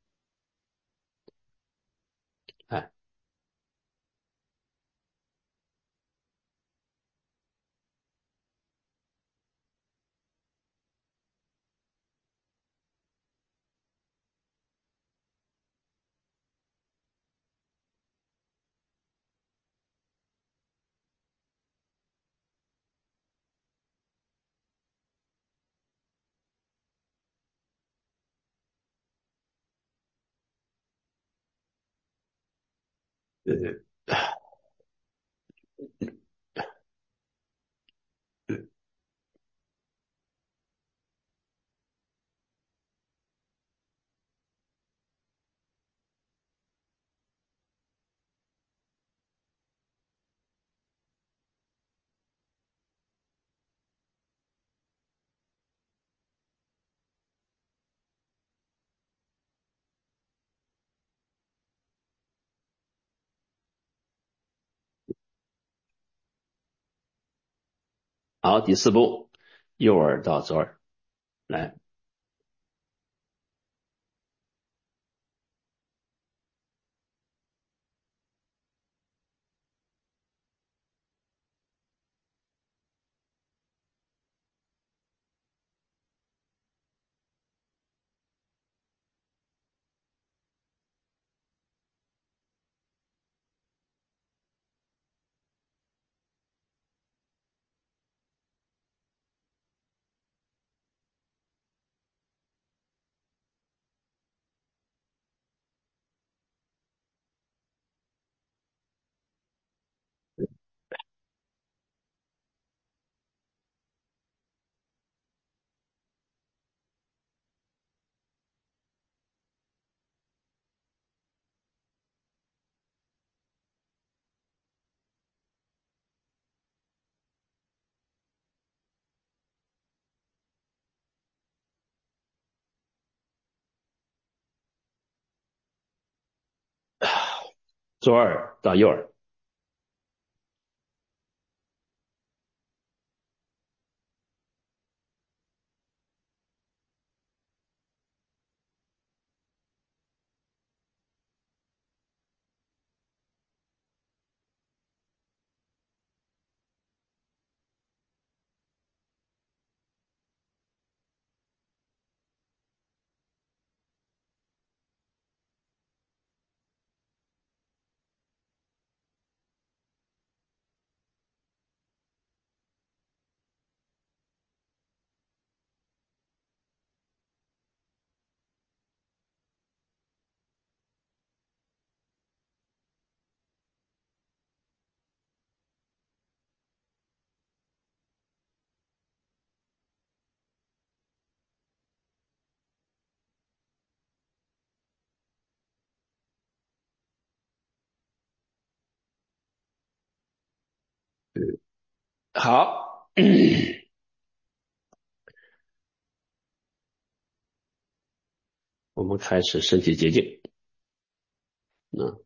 哎，呃，好，第四步，右耳到左耳，来，左耳到右耳，好，我们开始身体洁净。嗯，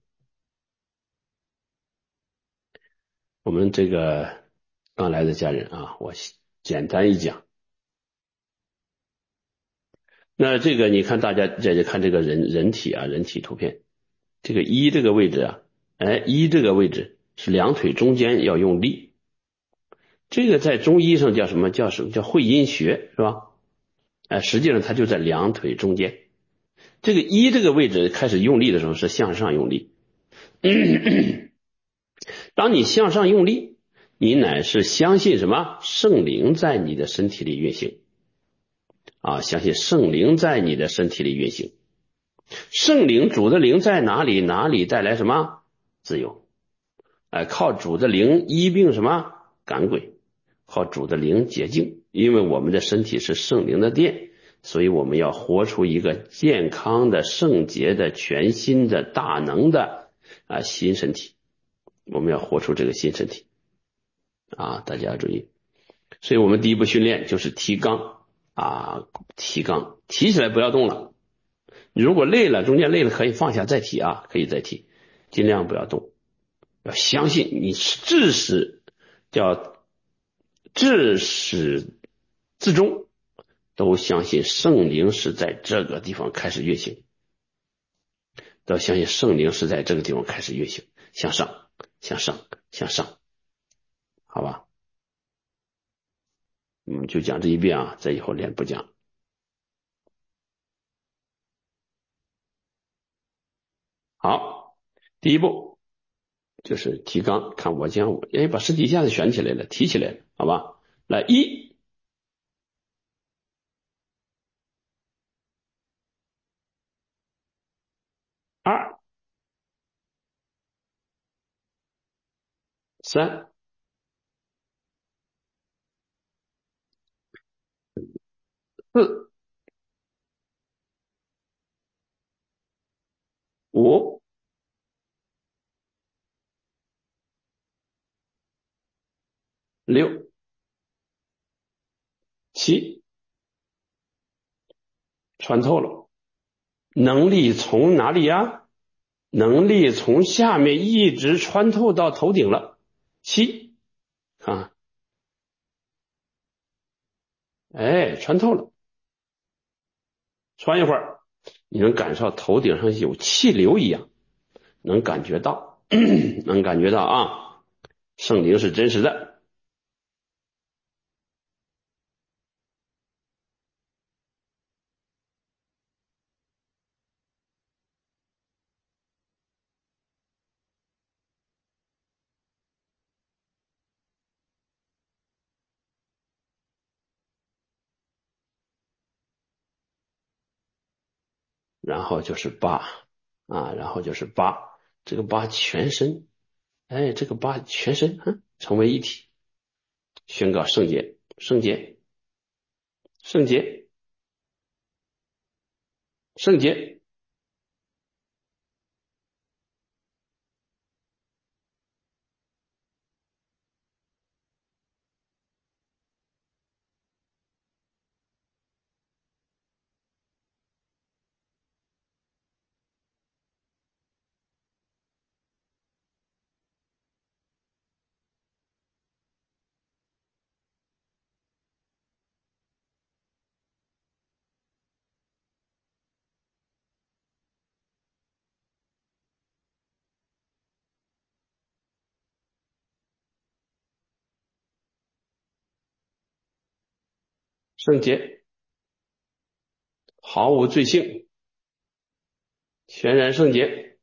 我们这个刚来的家人啊，我简单一讲。那这个你看，大家这看这个人体啊，人体图片，这个一这个位置啊，哎，一这个位置是两腿中间要用力，这个在中医上叫什么？叫什么叫会阴穴是吧？哎，实际上它就在两腿中间。这个一这个位置开始用力的时候是向上用力，当你向上用力，你乃是相信什么？圣灵在你的身体里运行啊，相信圣灵在你的身体里运行。圣灵主的灵在哪里？哪里带来什么自由？哎，靠主的灵医病什么赶鬼，靠主的灵洁净。因为我们的身体是圣灵的殿，所以我们要活出一个健康的、圣洁的、全新的、大能的新身体。我们要活出这个新身体啊！大家要注意。所以我们第一步训练就是提肛啊，提肛，提起来不要动了。你如果累了，中间累了可以放下再提啊，可以再提，尽量不要动。要相信你至始叫至始至终都相信圣灵是在这个地方开始运行，都相信圣灵是在这个地方开始运行，向上，向上，向上，好吧？就讲这一遍啊，在以后连不讲。好，第一步就是提纲，看我将我，把实体一下子选起来了，提起来了，好吧？来，一、二、三、四、五、六、七，穿透了。能力从哪里呀？能力从下面一直穿透到头顶了。七啊，哎，穿透了。穿一会儿，你能感受到头顶上有气流一样，能感觉到，能感觉到啊，圣灵是真实的。然后就是八啊，然后就是八，这个八全身，哎，这个八全身，成为一体，宣告圣洁，圣洁，圣洁，圣洁，圣洁，毫无罪性，全然圣洁，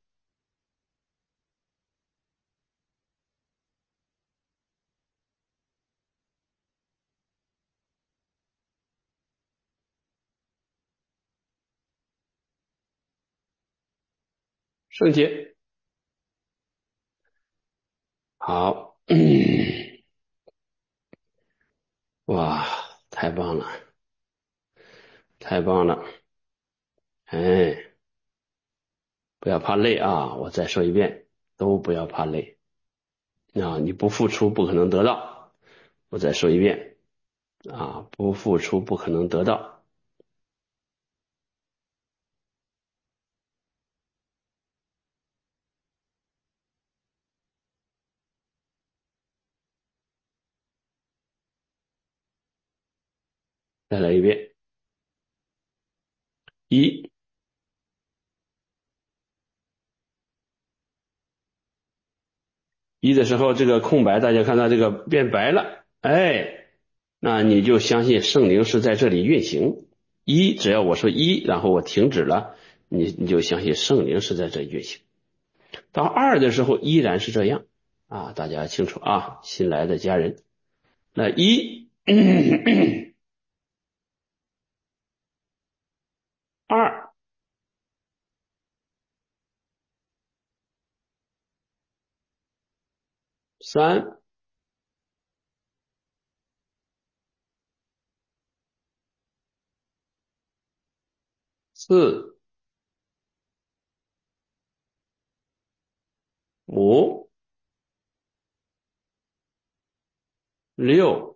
圣洁。好，哇，太棒了，太棒了，哎，不要怕累啊！我再说一遍，都不要怕累啊！你不付出不可能得到。我再说一遍啊，不付出不可能得到。再来一遍，一，一的时候，这个空白，大家看到这个变白了，哎，那你就相信圣灵是在这里运行。一，只要我说一，然后我停止了，你就相信圣灵是在这里运行。到二的时候依然是这样啊，大家清楚啊，新来的家人。那一、二、三、四、五、六、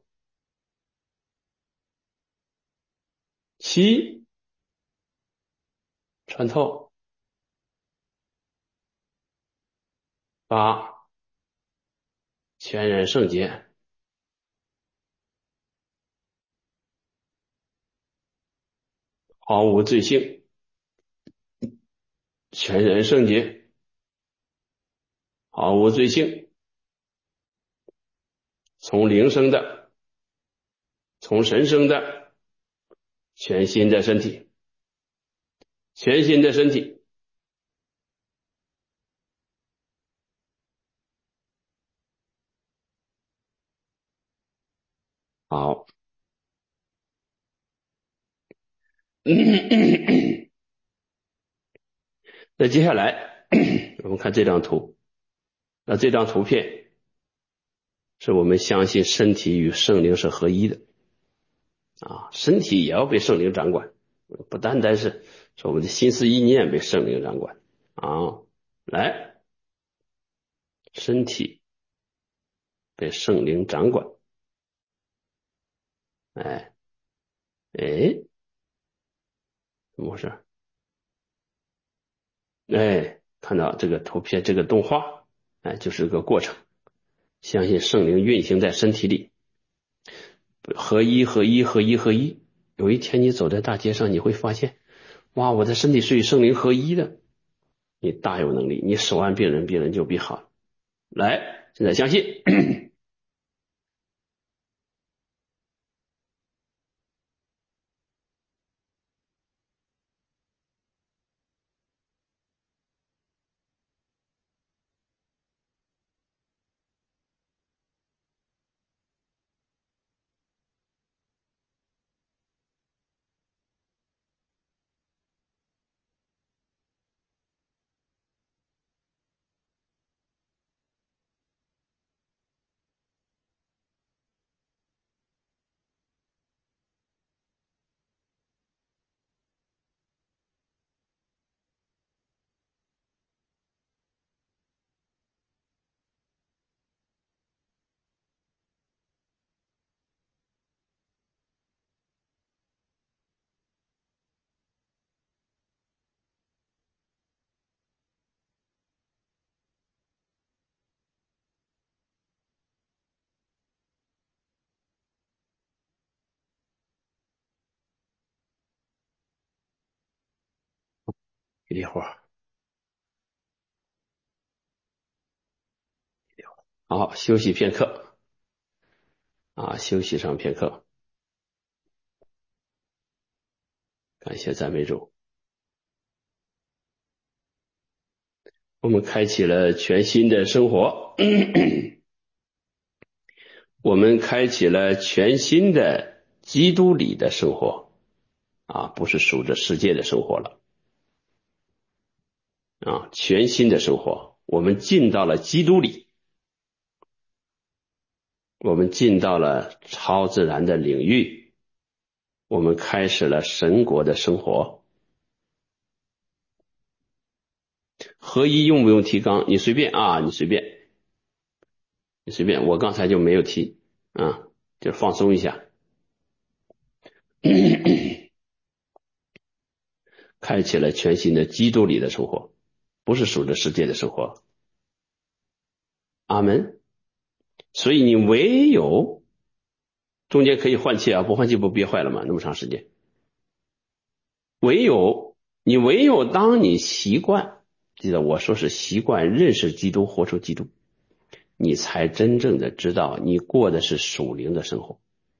七，穿透，八，全然圣洁， 毫无罪性，全然圣洁，毫无罪性，从灵生的，从神生的，全新的身体，全新的身体。好，那接下来我们看这张图，那这张图片是我们相信身体与圣灵是合一的啊，身体也要被圣灵掌管，不单单是说我们的心思意念被圣灵掌管啊。来，身体被圣灵掌管，哎哎，怎么回事？哎，看到这个图片，这个动画，哎，就是个过程。相信圣灵运行在身体里，合一，合一，合一，合一。有一天你走在大街上，你会发现，哇，我的身体是与圣灵合一的。你大有能力，你手按病人，病人就必好了。来，现在相信，一会儿，好，休息片刻啊，休息上片刻，感谢赞美主。我们开启了全新的生活，我们开启了全新的基督里的生活啊，不是属着世界的生活了啊，全新的生活，我们进到了基督里，我们进到了超自然的领域，我们开始了神国的生活。合一用不用提纲？你随便啊，你随便，你随便。我刚才就没有提啊，就放松一下，开启了全新的基督里的生活，不是属着世界的生活。阿门。所以你唯有中间可以换气啊，不换气不憋坏了吗？那么长时间，唯有当你习惯，记得我说是习惯认识基督，活出基督，你才真正的知道你过的是属灵的生活，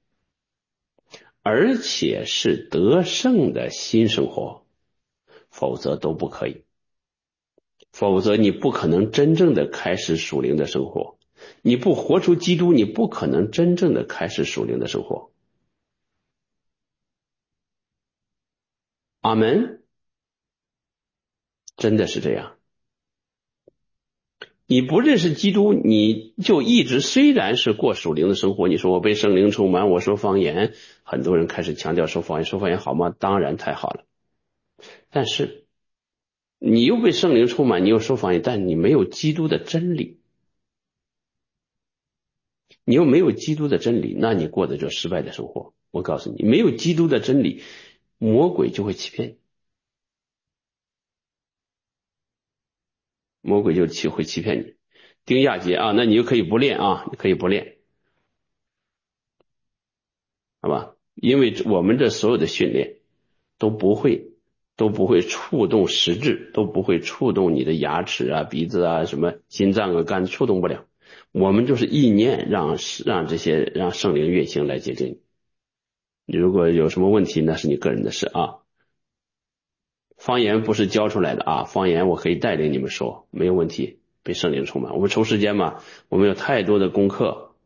而且是得胜的新生活，否则都不可以，否则你不可能真正的开始属灵的生活，你不活出基督，你不可能真正的开始属灵的生活。阿门，真的是这样。你不认识基督，你就一直虽然是过属灵的生活，你说我被圣灵充满，我说方言，很多人开始强调说方言，说方言好吗？当然太好了。但是你又被圣灵充满，你又说方言，但你没有基督的真理，你又没有基督的真理，那你过的就失败的生活。我告诉你，没有基督的真理，魔鬼就会欺骗你，魔鬼就会欺骗你。丁亚杰啊，那你就可以不练啊，你可以不练，好吧？因为我们这所有的训练都不会都不会触动实质，都不会触动你的牙齿啊、鼻子啊、什么心脏啊、肝，触动不了。我们就是意念让圣灵运行来解决你。你如果有什么问题，那是你个人的事啊。方言不是教出来的啊，方言我可以带领你们说，没有问题。被圣灵充满，我们抽时间嘛，我们有太多的功课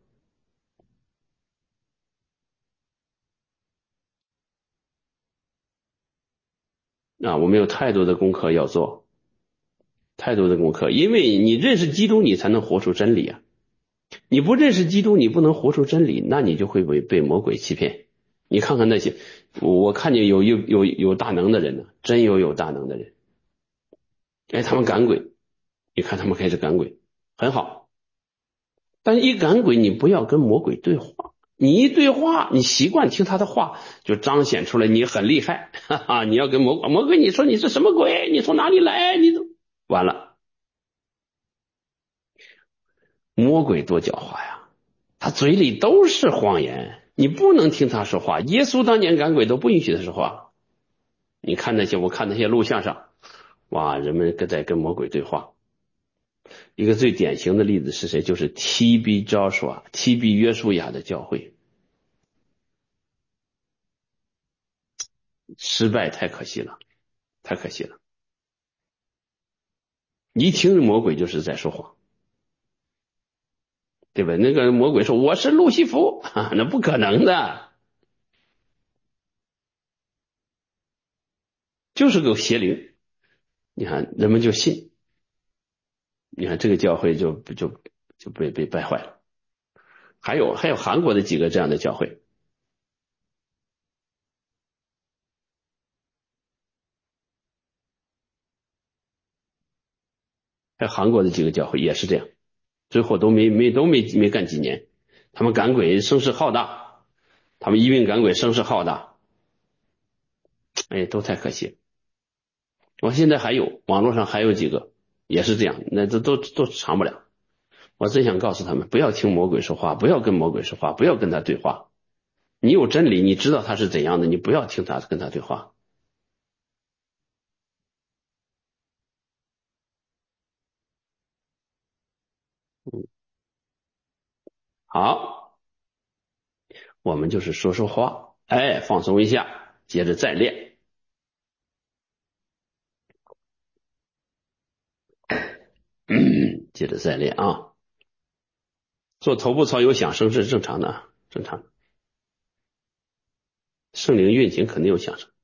啊，我们有太多的功课要做，太多的功课，因为你认识基督，你才能活出真理啊。你不认识基督，你不能活出真理，那你就会被魔鬼欺骗。你看看那些，我看见有大能的人呢，真有大能的人，哎，他们赶鬼，你看他们开始赶鬼，很好。但是一赶鬼，你不要跟魔鬼对话，你一对话，你习惯听他的话，就彰显出来你很厉害，哈哈！你要跟魔鬼，你说你是什么鬼？你从哪里来？你都完了。魔鬼多狡猾呀，他嘴里都是谎言，你不能听他说话。耶稣当年赶鬼都不允许他说话。你看那些，我看那些录像上，哇，人们在跟魔鬼对话。一个最典型的例子是谁？就是 T.B. Joshua、T.B. 约书亚的教会。失败太可惜了，太可惜了。一听魔鬼就是在说谎，对吧？那个魔鬼说我是路西弗，那不可能的，就是个邪灵。你看人们就信，你看这个教会就被败坏了。还有韩国的几个这样的教会，还有韩国的几个教会也是这样，最后都没干几年，他们赶鬼声势浩大，他们一并赶鬼声势浩大，哎，都太可惜。我现在还有网络上还有几个也是这样，那都长不了。我真想告诉他们，不要听魔鬼说话，不要跟魔鬼说话，不要跟他对话。你有真理，你知道他是怎样的，你不要听他跟他对话。好，我们就是说说话，哎，放松一下，接着再练，接着再练啊。做头部操有响声是正常的，正常的。圣灵运行肯定有响声。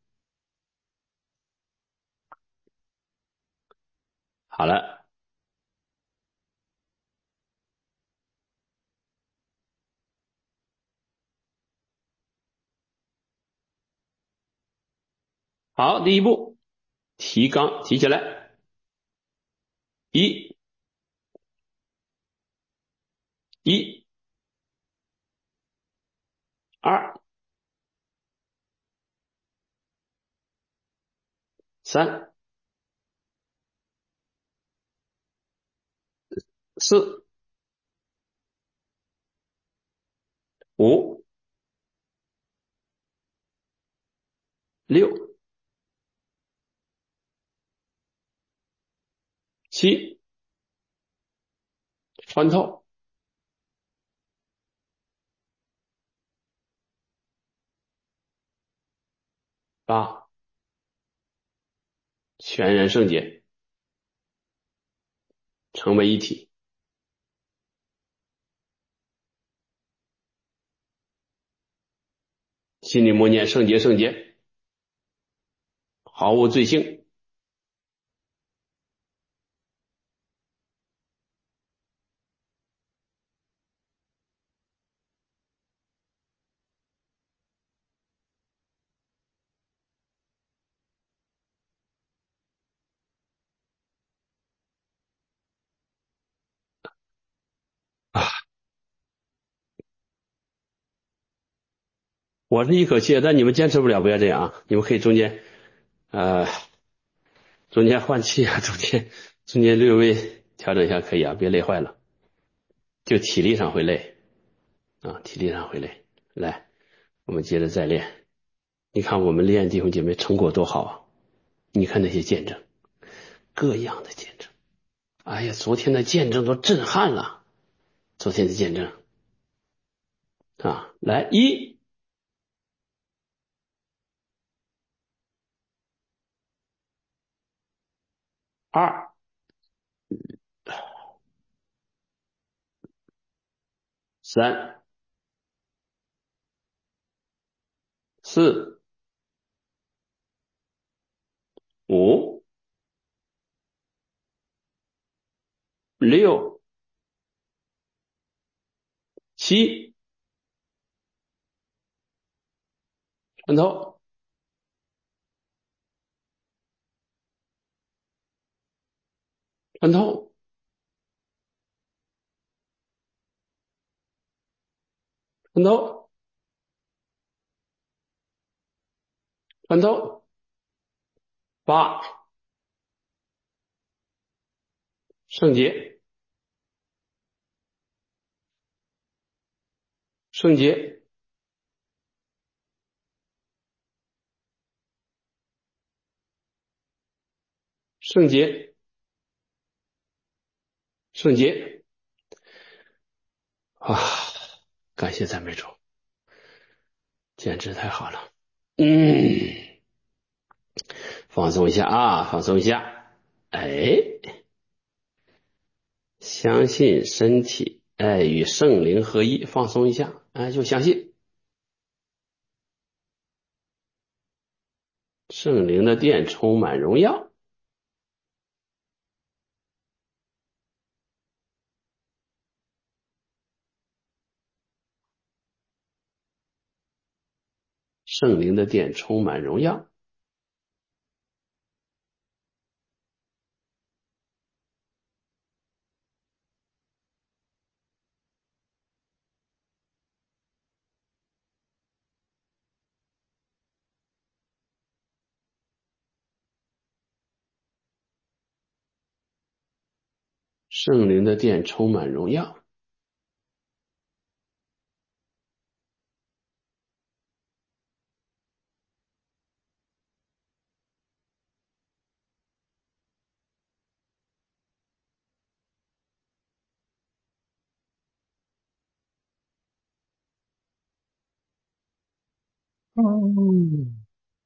好了，好，第一步，提纲提起来，一、一、二、三、四、五、六、七，穿透，八，全然圣洁，成为一体。心里默念圣洁，圣洁，毫无罪性。啊，我是一口气，但你们坚持不了，不要这样啊！你们可以呃中间换气啊，中间略微调整一下可以啊，别累坏了，就体力上会累啊，体力上会累。来，我们接着再练。 你看我们练弟兄姐妹成果多好啊！你看那些见证，各样的见证。哎呀，昨天的见证都震撼了，昨天的见证啊，来1、2、3、4、5、6、7，船头，船头，船头，船头。8、圣洁，圣洁，圣洁，圣洁啊！感谢赞美主，简直太好了。放松一下啊，放松一下。哎，相信身体，哎，与圣灵合一，放松一下，哎，就相信圣灵的殿充满荣耀，圣灵的殿充满荣耀，圣灵的殿充满荣耀。嗯，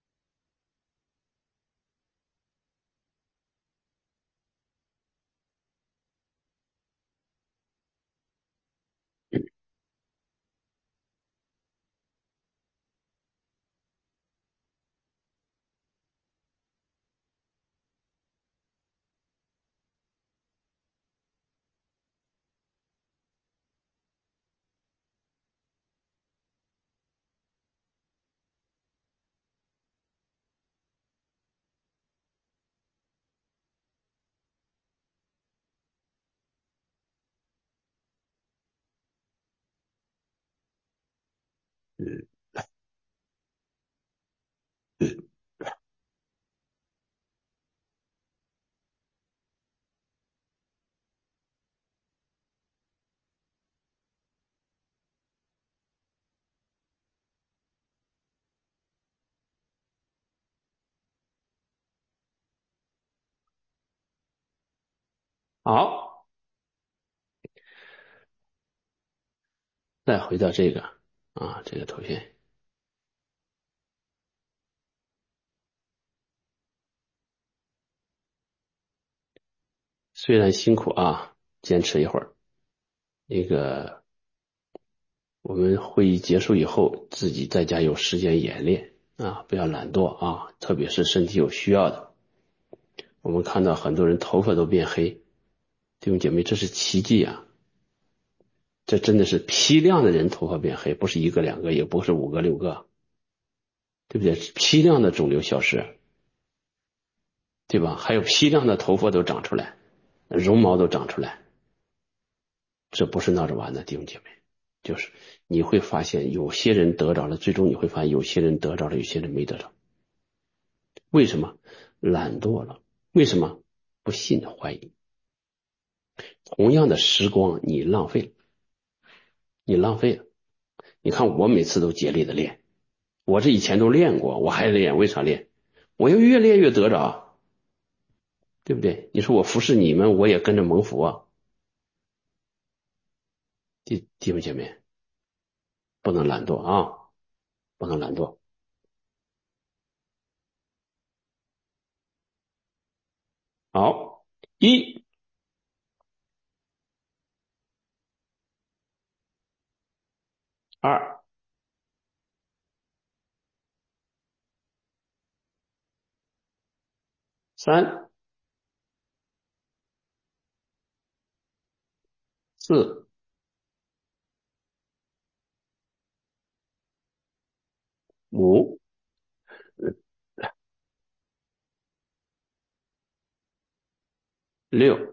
好，再回到这个啊，这个图片，虽然辛苦啊，坚持一会儿。那个我们会议结束以后，自己在家有时间演练啊，不要懒惰啊，特别是身体有需要的。我们看到很多人头发都变黑，弟兄姐妹，这是奇迹啊！这真的是批量的人头发变黑，不是1个2个，也不是5个6个，对不对？批量的肿瘤消失，对吧？还有批量的头发都长出来，绒毛都长出来，这不是闹着玩的，弟兄姐妹。就是你会发现有些人得着了，最终你会发现有些人得着了，有些人没得着。为什么？懒惰了。为什么？不信怀疑。同样的时光你浪费了，你浪费了。你看我每次都竭力的练， 我这以前都练过，我还练，为啥练？我要越练越得着，对不对？你说我服侍你们，我也跟着蒙福啊，弟兄姐妹，不能懒惰啊，不能懒惰。好，一、二、三、四、五、六、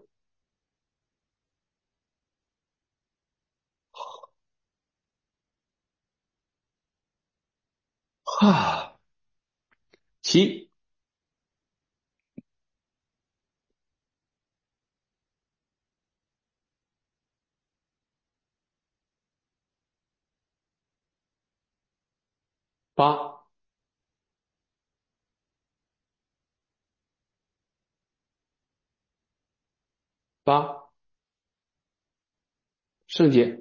哈，七、八、八，圣洁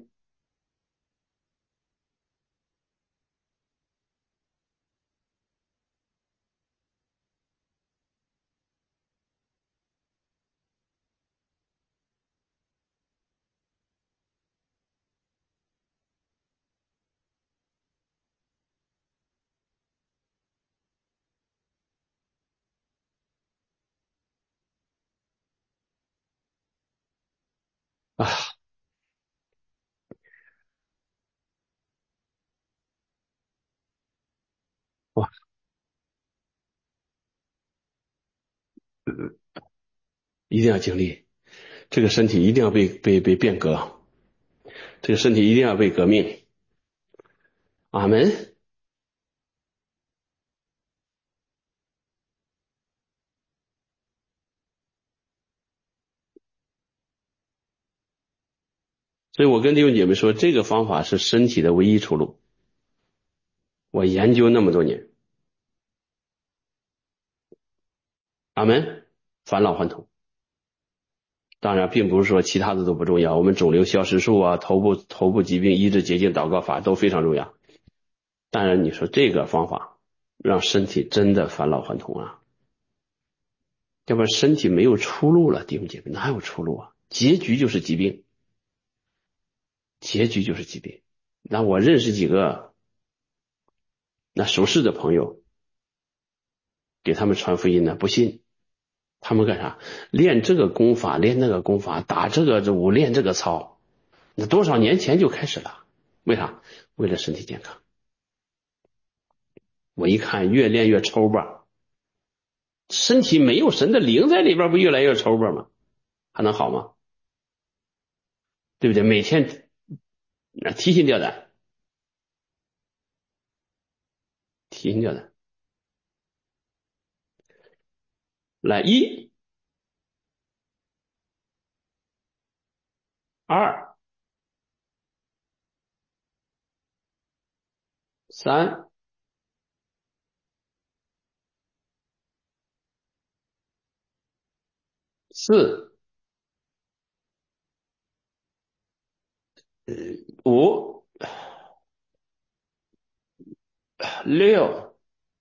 啊，哇，一定要经历，这个身体一定要被变革，这个身体一定要被革命。阿门。所以我跟弟兄姐妹说，这个方法是身体的唯一出路。我研究那么多年，阿门。返老还童，当然并不是说其他的都不重要，我们肿瘤消失术啊，头部疾病医治捷径祷告法都非常重要。当然你说这个方法让身体真的返老还童啊，要不然身体没有出路了，弟兄姐妹哪有出路啊？结局就是疾病，结局就是疾病。那我认识几个那熟识的朋友，给他们传福音呢，不信。他们干啥？练这个功法，练那个功法，打这个舞，练这个操。那多少年前就开始了？为啥？为了身体健康。我一看越练越抽吧，身体没有神的灵在里边，不越来越抽吧吗？还能好吗？对不对？每天提心吊胆，提心吊胆。来，一、二、三、四、五、六、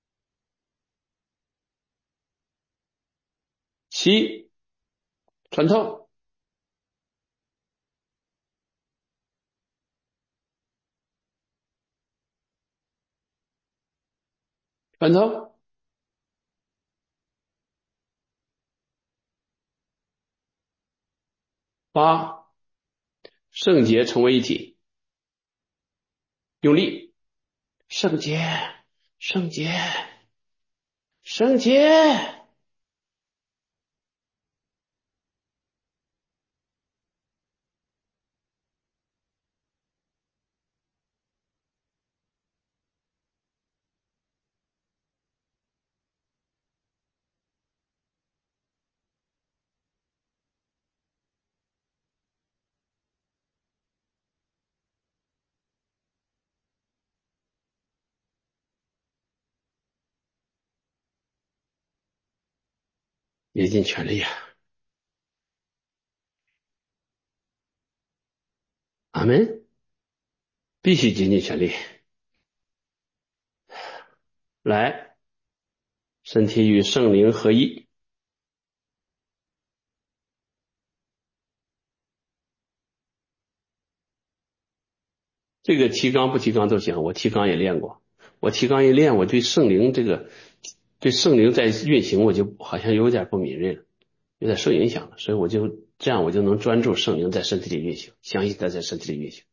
七，穿透，穿透，八，圣洁成为一体，用力，圣洁，圣洁，圣洁。 竭尽全力啊！阿门，必须竭尽全力。来，身体与圣灵合一。这个提纲不提纲都行，我提纲也练过。我提纲一练，我对圣灵在运行，我就好像有点不敏锐了，有点受影响了，所以我就这样，我就能专注圣灵在身体里运行，相信它在身体里运行。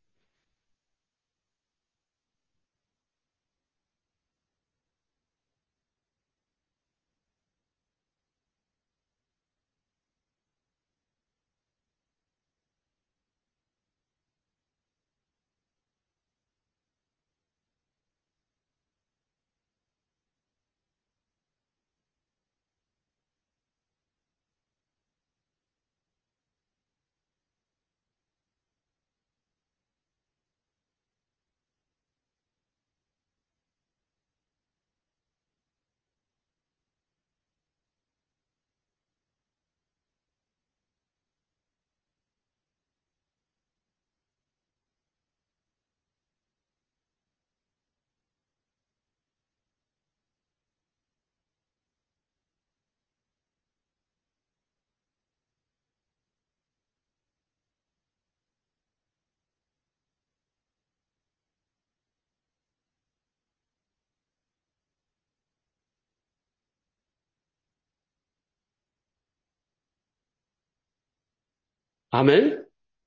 阿门。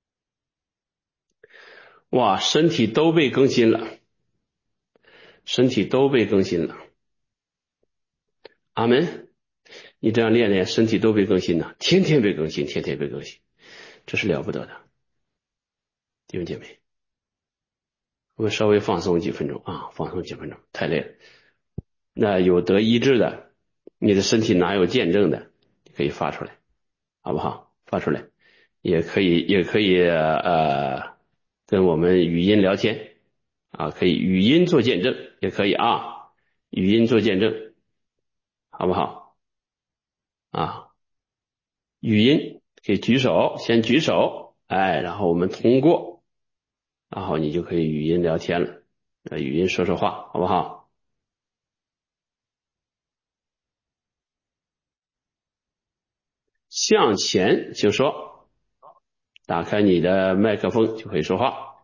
哇，身体都被更新了，身体都被更新了。阿门。你这样练练，身体都被更新了，天天被更新，天天被更新，这是了不得的。弟兄姐妹，我们稍微放松几分钟啊，放松几分钟，太累了。那有得医治的，你的身体哪有见证的，可以发出来，好不好？发出来，也可以跟我们语音聊天啊，可以语音做见证，也可以啊，语音做见证，好不好？啊，语音可以举手，先举手，哎，然后我们通过，然后你就可以语音聊天了，语音说说话，好不好？向前就说，打开你的麦克风就可以说话。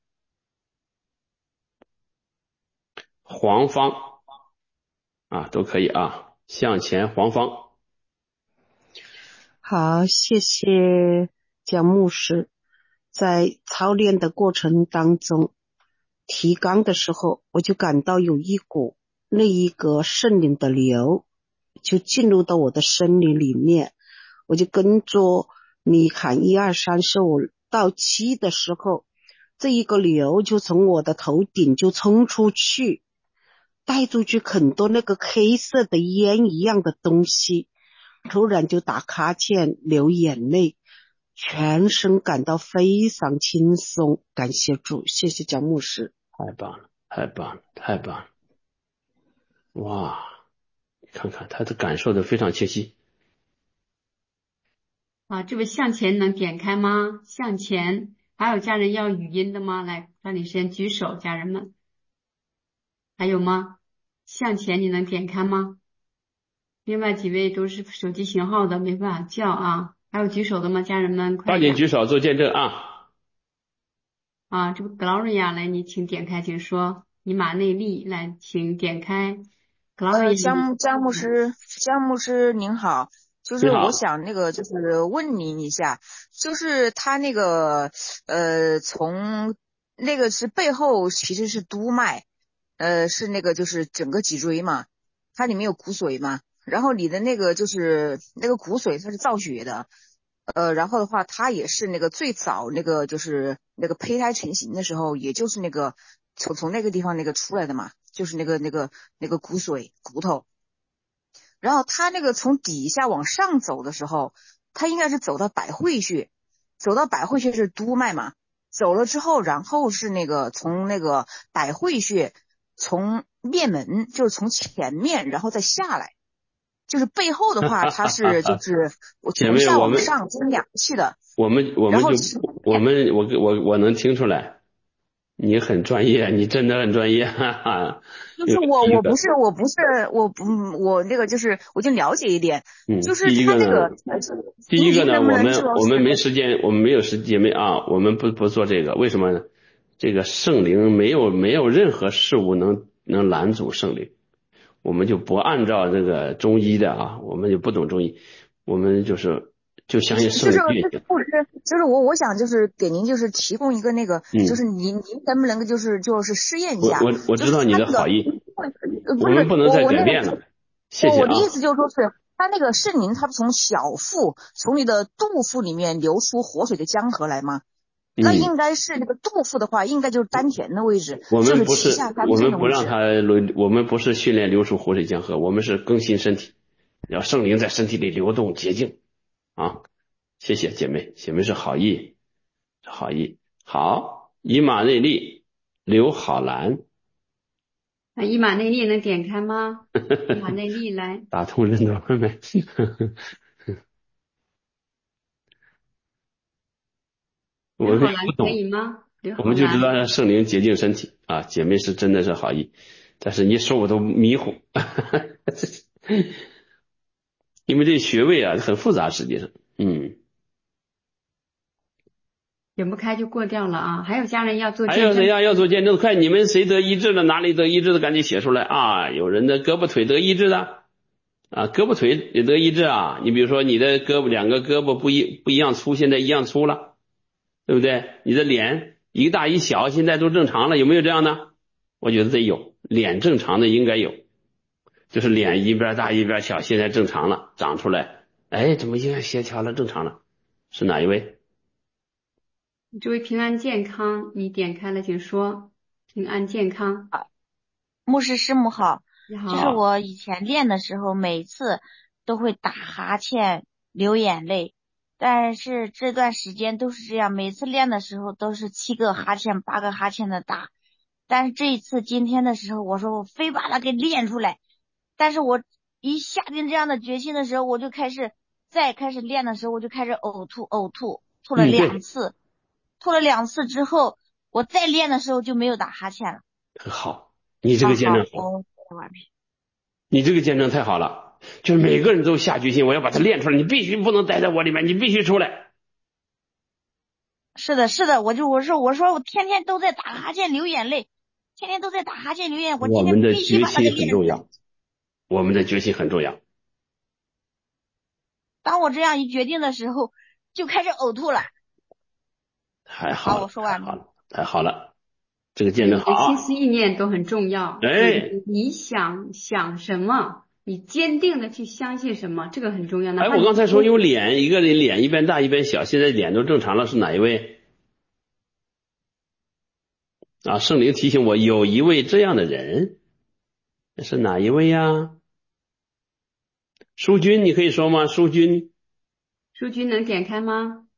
黄方啊，都可以啊，向前黄方。 好，谢谢蒋牧师。在操练的过程当中，提纲的时候，我就感到有一股那一个圣灵的流，就进入到我的生灵里面。我就跟着你喊1、2、3、4、5到7的时候，这一个流就从我的头顶就冲出去，带出去很多那个黑色的烟一样的东西。突然就打哈欠流眼泪，全身感到非常轻松。感谢主，谢谢蒋牧师。 太棒了，太棒了，太棒了！哇，你看看他的感受的非常清晰。 啊，这位向前能点开吗？向前，还有家人要语音的吗？来，抓紧时间举手，家人们，还有吗？向前你能点开吗？另外几位都是手机型号的，没办法叫啊。还有举手的吗？家人们，快抓一点紧举手做见证啊！ 啊！这个 Gloria 来，你请点开，请说。以马内利来，请点开。Gloria， 姜牧师您好，就是我你好， 想就是问您一下，就是他从那个是背后其实是督脉，是那个就是整个脊椎嘛，它里面有骨髓嘛，然后你的那个就是那个骨髓它是造血的，然后的话它也是那个最早那个就是那个胚胎成型的时候，也就是那个从那个地方那个出来的嘛。就是那个骨髓骨头，然后他那个从底下往上走的时候，他应该是走到百会穴，走到百会穴是督脉嘛，走了之后，然后是那个从那个百会穴从面门，就是从前面然后再下来， 就是背后的话，它是就是我姐妹， 从下我们往上增氧气的， 我们然后就我能听出来，你很专业，你真的很专业，哈哈。 就是我那个就是我就了解一点，就是第一个呢， 他那个您能不能说我们没是时间，我们没有时姐妹啊，我们不做这个，为什么呢？这个圣灵没有任何事物能拦阻圣灵，我们就不按照这个中医的啊，我们就不懂中医，我们就相信圣灵运行。 就是我想就是给您就是提供一个那个，就是您能不能就是试验一下？ 我知道你的好意，我们不能再改变了。谢谢啊。 我的意思就是说是他那个圣灵，他不从小腹从你的肚腹里面流出活水的江河来吗？那应该是那个肚腹的话，应该就是丹田的位置，就是脐下丹田的位置。 我们不是训练流出活水江河，我们是更新身体，让圣灵在身体里流动洁净啊。谢谢姐妹是好意，好，以马内利，刘好兰。 以马内利能点开吗？以马内利来。 打通任督二脉。我们不懂， 可以吗？ 我们就知道让圣灵洁净身体啊。姐妹是真的是好意，但是你说我都迷糊，因为这穴位啊很复杂，实际上， 点不开就过掉了啊。还有家人要做见证， 还有谁要做见证？快，你们谁得医治了？哪里得医治的？赶紧写出来啊！有人的胳膊腿得医治的啊，胳膊腿也得医治啊。你比如说你的两个胳膊不一样粗，现在一样粗了，对不对？你的脸一大一小，现在都正常了，有没有这样的？我觉得得有，脸正常的应该有，就是脸一边大一边小，现在正常了，长出来，哎，怎么应该协调了，正常了？是哪一位？ 这位平安健康，你点开了，请说。平安健康。 牧师师母好， 你好。 就是我以前练的时候，每次都会打哈欠、流眼泪，但是这段时间都是这样，每次练的时候都是7个哈欠、8个哈欠的打。但是这一次今天的时候，我说我非把它给练出来，但是我一下定这样的决心的时候，我就开始练的时候，我就开始呕吐，吐了2次，吐了2次之后，我再练的时候就没有打哈欠了。 很好，你这个见证好，你这个见证太好了，就是每个人都下决心，我要把它练出来，你必须不能待在我里面，你必须出来。 是的，我说我天天都在打哈欠流眼泪，天天都在打哈欠流眼泪，我今天必须把它给练出来。 我们的决心很重要。 当我这样一决定的时候，就开始呕吐了。 太好了， 好，我说完了。 太好了，这个见证好。 心思意念都很重要。 哎， 你想什么，你坚定的去相信什么，这个很重要。 哎，我刚才说有脸，一个人脸一边大一边小，现在脸都正常了，是哪一位？啊，圣灵提醒我有一位这样的人，是哪一位呀？淑君，你可以说吗？淑君能点开吗？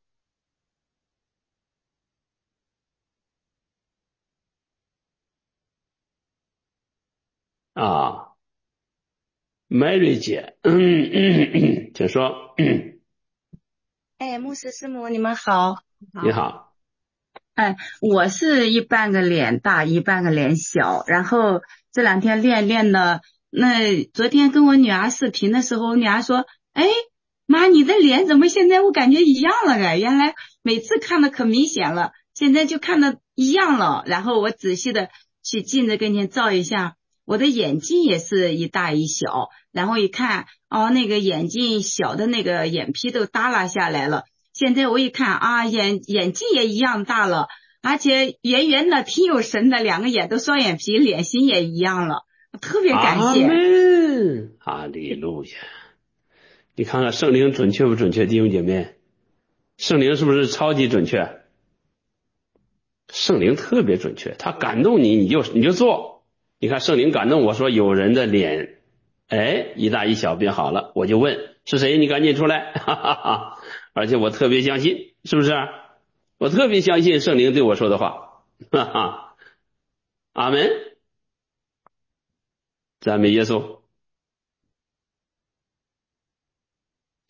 啊 ，Mary 姐，请说。 哎，牧师师母，你们好。 你好。 哎，我是一半个脸大，一半个脸小，然后这2天练的，那昨天跟我女儿视频的时候，我女儿说，哎，妈，你的脸怎么现在我感觉一样了哎，原来每次看的可明显了，现在就看的一样了。然后我仔细的去镜子跟前照一下，我的眼睛也是一大一小，然后一看，哦，那个眼睛小的那个眼皮都耷拉下来了。现在我一看啊，眼睛也一样大了，而且圆圆的，挺有神的，2个眼都双眼皮，脸型也一样了，特别感谢。 阿门，哈利路亚！你看看圣灵准确不准确，弟兄姐妹？圣灵是不是超级准确？圣灵特别准确，他感动你，你就做。你看圣灵感动我说有人的脸，哎，一大一小变好了，我就问是谁？你赶紧出来，哈哈哈！而且我特别相信，是不是？我特别相信圣灵对我说的话，哈哈！阿门，赞美耶稣。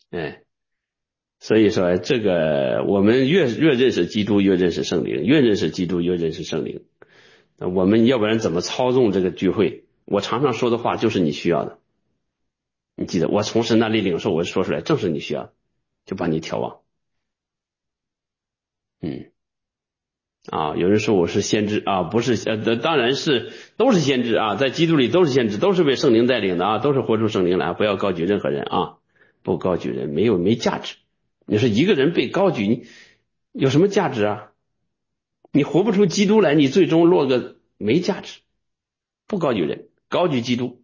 哎，所以说这个我们越认识基督，越认识圣灵，越认识基督，越认识圣灵。我们要不然怎么操纵这个聚会？我常常说的话就是你需要的。你记得，我从神那里领受，我说出来，正是你需要的，就把你调往。有人说我是先知啊，不是当然是都是先知啊，在基督里都是先知，都是被圣灵带领的啊，都是活出圣灵来，不要高举任何人啊，不高举人没价值。你说一个人被高举，你有什么价值啊？你活不出基督来，你最终落个没价值。不高举人，高举基督。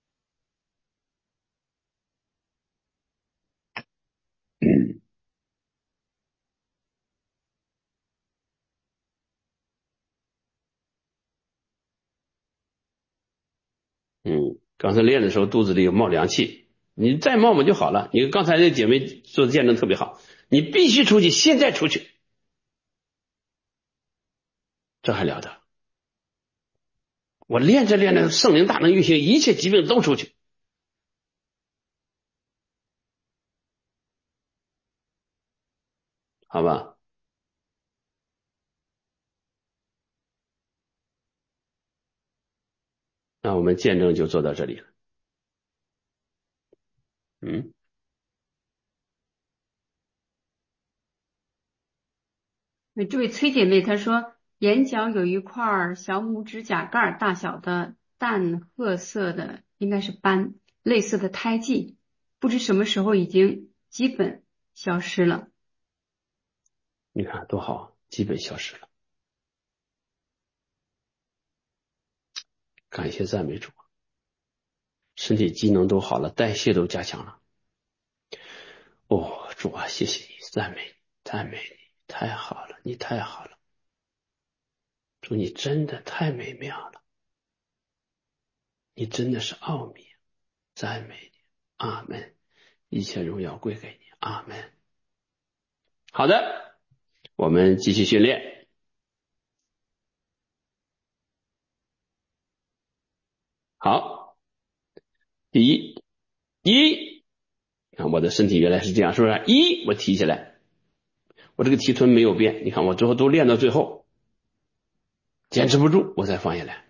刚才练的时候肚子里有冒凉气，你再冒冒就好了。你刚才那姐妹做的见证特别好，你必须出去，现在出去，这还了得？我练着练着，圣灵大能运行，一切疾病都出去，好吧？那我们见证就做到这里了。 这位崔姐妹她说，眼角有一块小拇指甲盖大小的淡褐色的，应该是斑，类似的胎记，不知什么时候已经基本消失了。 你看多好，基本消失了，感谢赞美主，身体机能都好了，代谢都加强了。哦，主啊，谢谢你，赞美你，赞美你，太好了，你太好了，主你真的太美妙了，你真的是奥秘，赞美你，阿门，一切荣耀归给你，阿门。好的，我们继续训练。好，第一，看我的身体原来是这样，是不是？我提起来，我这个提臀没有变，你看我最后都练到最后，坚持不住，我再放下来。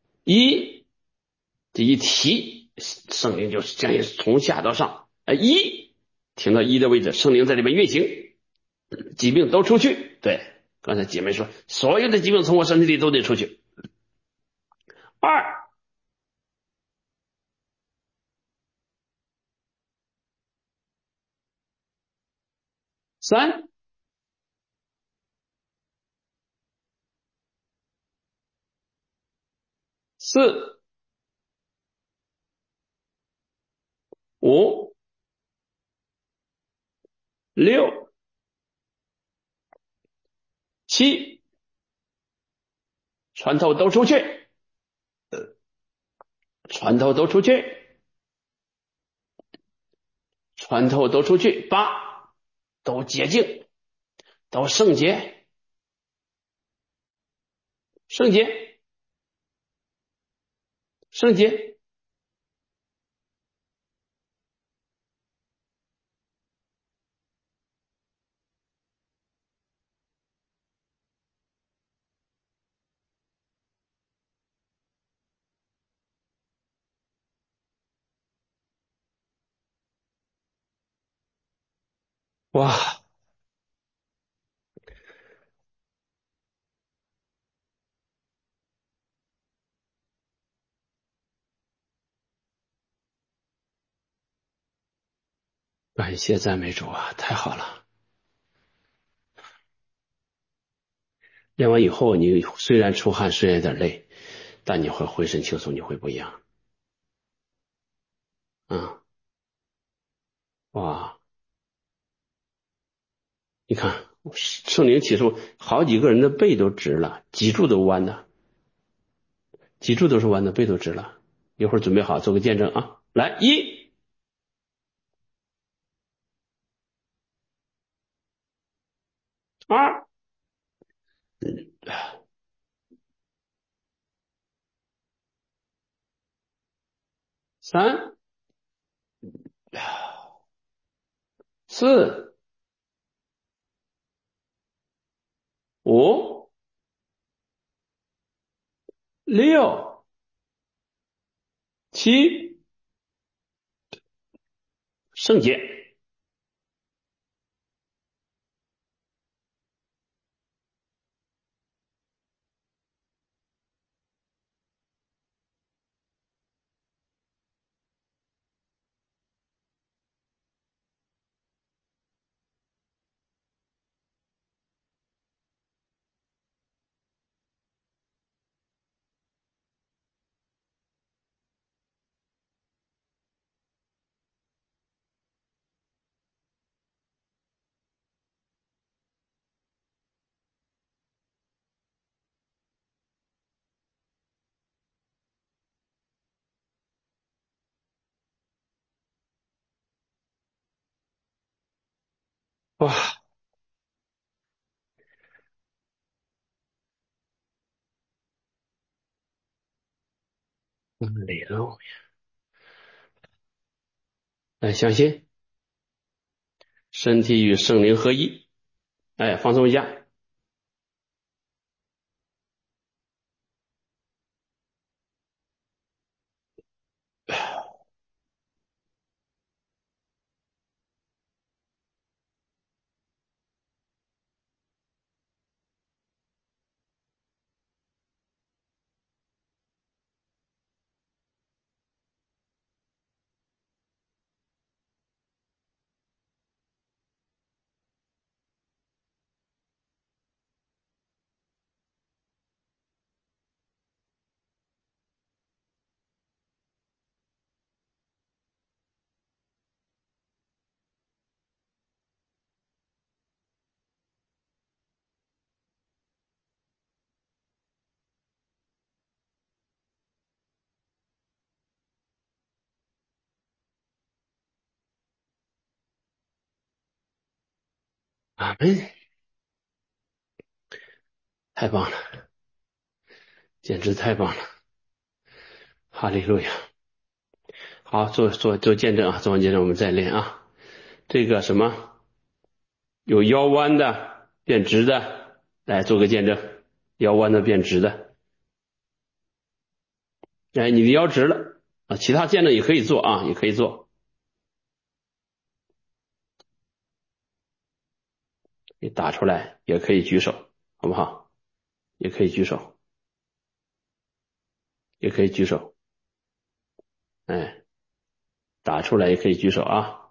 这一提，圣灵就是这样从下到上，停到的位置，圣灵在里面运行，疾病都出去。对，刚才姐妹说，所有的疾病从我身体里都得出去。二，三，四，五，六，七，船头都出去，船头都出去，船头都出去。八，都洁净，都圣洁，圣洁，圣洁。哇，感谢赞美主啊，太好了！练完以后，你虽然出汗，虽然有点累，但你会浑身轻松，你会不一样。哇，你看圣灵启示，好几个人的背都直了，脊柱都弯的，脊柱都是弯的，背都直了。一会儿准备好做个见证啊！来，二，三， 4、5、6、7，圣洁。哇，理论，来相信身体与圣灵合一。哎，放松一下。阿门，太棒了，简直太棒了，哈利路亚。好，做见证啊，做完见证我们再练啊。这个什么有腰弯的变直的，来做个见证，腰弯的变直的。哎，你的腰直了啊，其他见证也可以做啊，也可以做。你打出来也可以举手，好不好？也可以举手，也可以举手。哎，打出来也可以举手啊。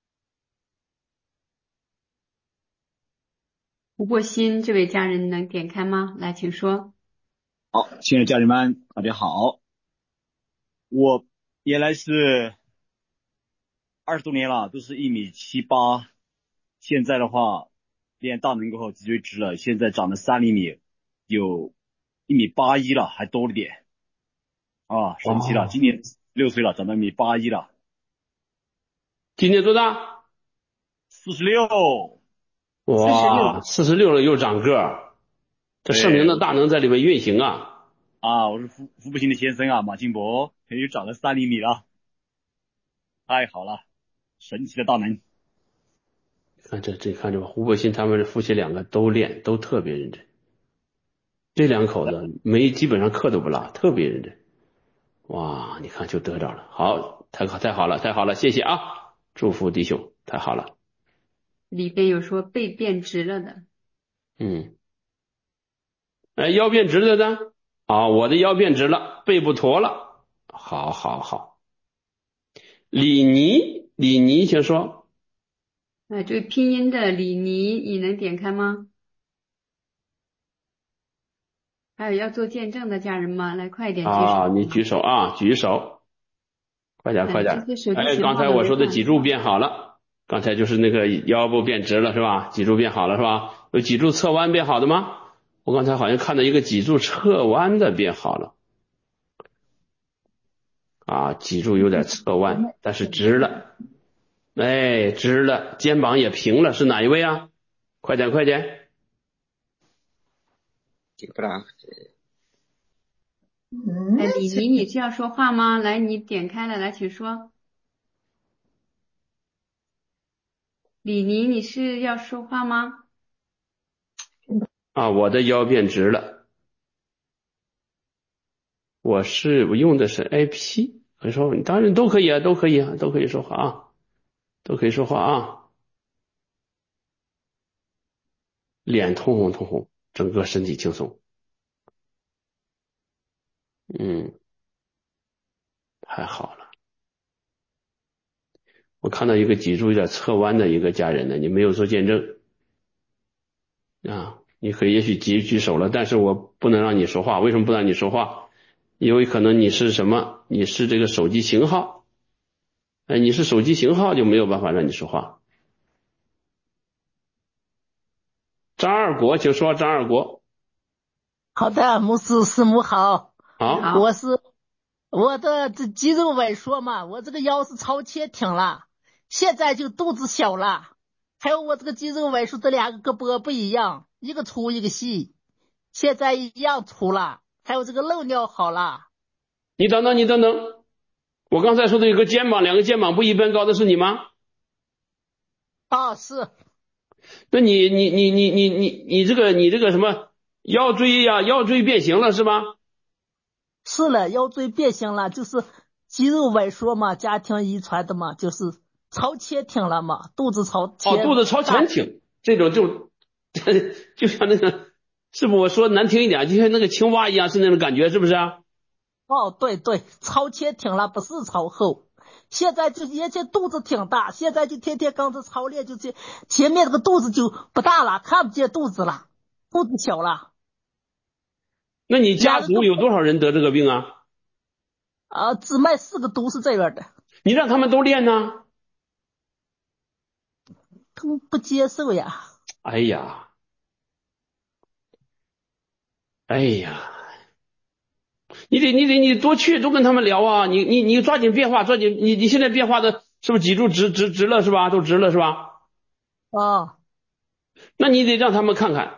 吴过新这位家人能点开吗？来，请说。 好，亲爱的家人们，大家好。我原来是20多年了，都是1.78米，现在的话练大能过后脊椎直了，现在长了3厘米，有1.81米了，还多了点啊，神奇了！今年6岁了，长到1.81米了。 今年多大 46。 哇，46了又长个儿，这圣灵的大能在里面运行啊！ 啊，我是福布星的先生啊，马金博，又长了3厘米了，太好了，神奇的大能。 看这胡国新他们夫妻两个都练，都特别认真。这两口子基本上课都不落，特别认真。哇，你看就得着了，好，太好了，太好了，谢谢啊，祝福弟兄，太好了。 里边有说背变直了的， 哎，腰变直了呢？啊，我的腰变直了，背不驼了，好。李妮，请说。 这个拼音的李妮，你能点开吗？还有要做见证的家人吗？来，快一点举手。 啊，你举手啊，举手，快点。 这些手机哎，刚型号才我说的的没办法脊柱变好了，刚才就是那个腰部变直了是吧？脊柱变好了是吧？有脊柱侧弯变好的吗？我刚才好像看到一个脊柱侧弯的变好了。啊，脊柱有点侧弯，但是直了。哎，直了，肩膀也平了，是哪一位啊？快点。 李妮，你是要说话吗？来，你点开了，来，请说。 李妮，你是要说话吗？ 啊，我的腰变直了，我用的是 IP， 我说你当然都可以啊，都可以啊，都可以说话啊，都可以说话啊。脸通红通红，整个身体轻松。太好了。我看到一个脊柱有点侧弯的一个家人呢，你没有做见证啊？你可以也许举手了，但是我不能让你说话。为什么不让你说话？因为可能你是什么？你是这个手机型号，你是手机型号就没有办法让你说话。张二国，请说，张二国。 好的，牧师师母好。 好， 我的这肌肉萎缩嘛，我这个腰是朝前挺了，现在就肚子小了，还有我这个肌肉萎缩，这两个胳膊不一样，一个粗一个细，现在一样粗了，还有这个漏尿好了。 你等等，我刚才说的有个肩膀，两个肩膀不一般高的是你吗？ 啊，是。 那你这个什么腰椎呀，腰椎变形了是吧？ 是了，腰椎变形了，就是肌肉萎缩嘛，家庭遗传的嘛，就是朝前挺了嘛，肚子朝前。 肚子朝前挺，这种就像那个，是不是我说难听一点，就像那个青蛙一样，是那种感觉，是不是啊？ 对，朝前挺了，不是朝后。现在就以前肚子挺大，现在就天天刚才操练，就前面这个肚子就不大了，看不见肚子了，肚子小了。 那你家族有多少人得这个病啊？ 姊妹4个都是这样的。 你让他们都练呢？ 他们不接受呀。 哎呀，你多跟他们聊啊！你抓紧变化，你现在变化的是不是脊柱直了是吧？都直了是吧？那你得让他们看看。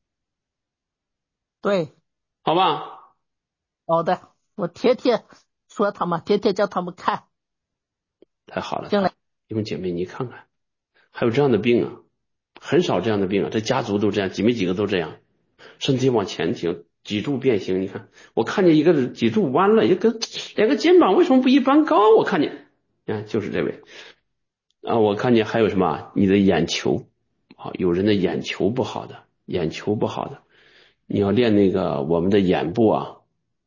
对。 好吧。 好的，我天天说他们，天天叫他们看。 太好了， 行了。 弟兄姐妹，你看看，还有这样的病啊，很少这样的病啊，这家族都这样，没几个都这样，身体往前挺，脊柱变形。你看，我看见一个脊柱弯了，两个肩膀为什么不一般高？我看见，就是这位啊，我看见还有什么？你的眼球啊，有人的眼球不好的，你要练那个我们的眼部啊，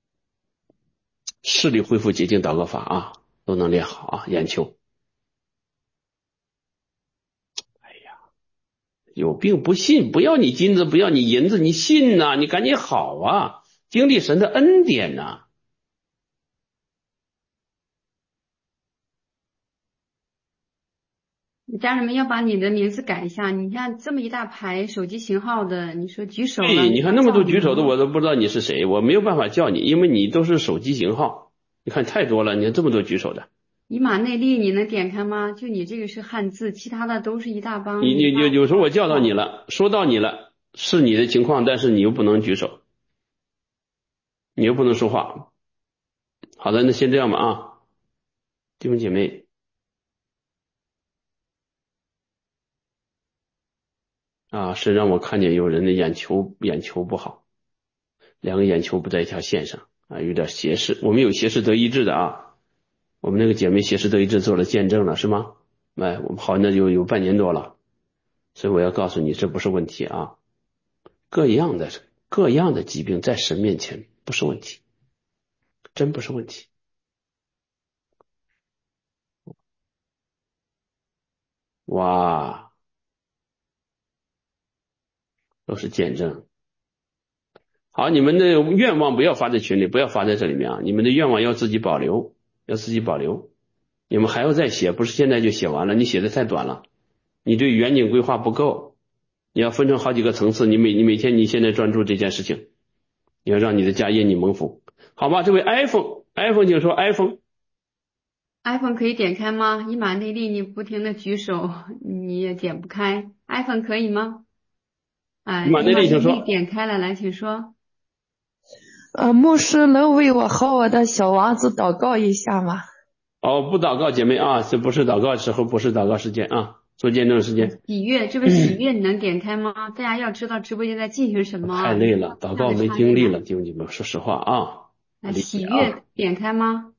视力恢复洁净祷告法啊，都能练好啊，眼球。有病不信，不要你金子，不要你银子，你信呐，你赶紧好啊，经历神的恩典呐。 家人们要把你的名字改一下，你看这么一大排手机型号的，你说举手了。 对，你看那么多举手的，我都不知道你是谁，我没有办法叫你，因为你都是手机型号，你看太多了，你看这么多举手的。 以马内利你能点开吗？就你这个是汉字，其他的都是一大帮。 你有时候我叫到你了，说到你了，是你的情况，但是你又不能举手，你又不能说话。好的，那先这样吧啊，弟兄姐妹。是让我看见有人的眼球不好，两个眼球不在一条线上有点斜视。我们有斜视得医治的啊，我们那个姐妹斜视得医治做了见证了是吗？我们好那就有半年多了，所以我要告诉你这不是问题啊，各样的疾病在神面前不是问题，真不是问题。哇，都是见证。好，你们的愿望不要发在群里，不要发在这里面啊，你们的愿望要自己保留，你们还要再写，不是现在就写完了，你写的太短了，你对远景规划不够，你要分成好几个层次，你每天你现在专注这件事情，你要让你的家业你蒙福，好吧？这位 iPhone 请说 iPhone 可以点开吗？以马内利你不停的举手，你也点不开 iPhone 可以吗？ 以马内利请说。 点开了，来请说。 牧师能为我和我的小王子祷告一下吗？ 不祷告姐妹啊，这不是祷告时候，不是祷告时间啊。 做见证时间。 喜悦，这个喜悦你能点开吗？大家要知道直播间在进行什么。 太累了，祷告没精力了，弟兄姐妹，说实话啊。 那喜悦点开吗？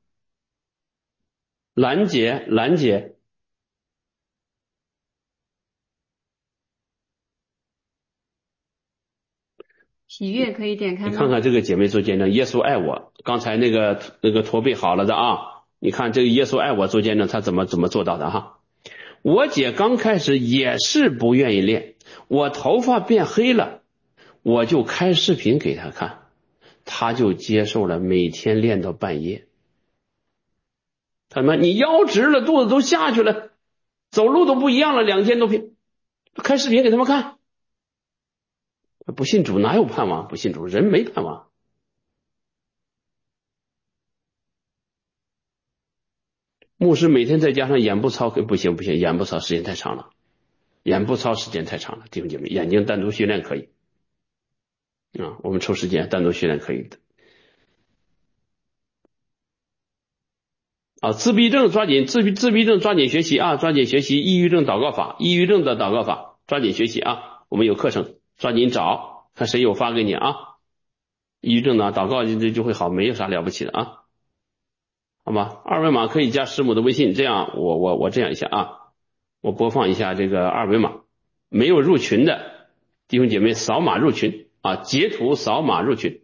兰姐， 喜悦可以点开吗？ 你看看这个姐妹做见证，耶稣爱我。刚才那个驼背好了的啊，你看这个耶稣爱我做见证，他怎么做到的哈？我姐刚开始也是不愿意练，我头发变黑了，我就开视频给她看，她就接受了，每天练到半夜。他们你腰直了，肚子都下去了，走路都不一样了，2天都平，开视频给他们看。不信主哪有盼望？不信主人没盼望。牧师每天再加上眼部操，不行，眼部操时间太长了，弟兄姐妹，眼睛单独训练可以啊，我们抽时间单独训练可以的。啊，自闭症抓紧学习啊，抓紧学习抑郁症祷告法，抑郁症的祷告法，抓紧学习啊，我们有课程，抓紧找，看谁有发给你啊。抑郁症呢，祷告就会好，没有啥了不起的啊。好吧，二维码可以加师母的微信，这样我这样一下啊，我播放一下这个二维码，没有入群的弟兄姐妹扫码入群啊，截图扫码入群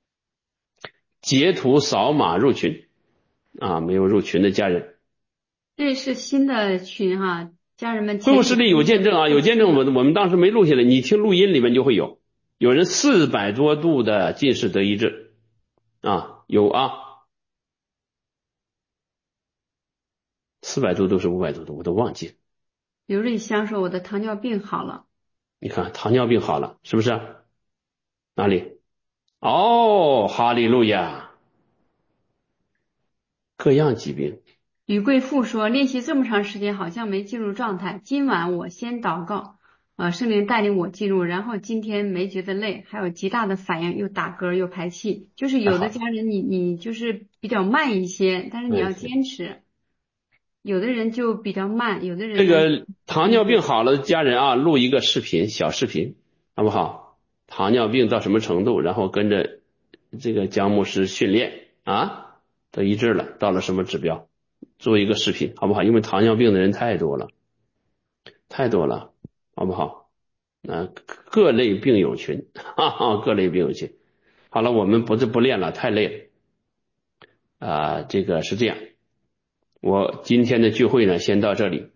啊，没有入群的家人。 这是新的群哈，家人们。 恢复视力有见证啊，有见证，我们当时没录下来，你听录音里面就会有人400多度的近视得医治啊，有啊，400度都是500多度，我都忘记了。 刘瑞香说我的糖尿病好了， 你看糖尿病好了，是不是？哪里？哦，哈利路亚！各样疾病。 吕贵妇说练习这么长时间好像没进入状态，今晚我先祷告，圣灵带领我进入，然后今天没觉得累，还有极大的反应，又打嗝又排气，就是有的家人你就是比较慢一些，但是你要坚持。有的人就比较慢，有的人这个糖尿病好了的家人啊，录一个视频，小视频，好不好？糖尿病到什么程度，然后跟着这个姜牧师训练啊，得医治了，到了什么指标，做一个视频，好不好？因为糖尿病的人太多了，好不好？各类病友群，各类病友群。好了，我们不练了，太累了。这个是这样。我今天的聚会呢，先到这里。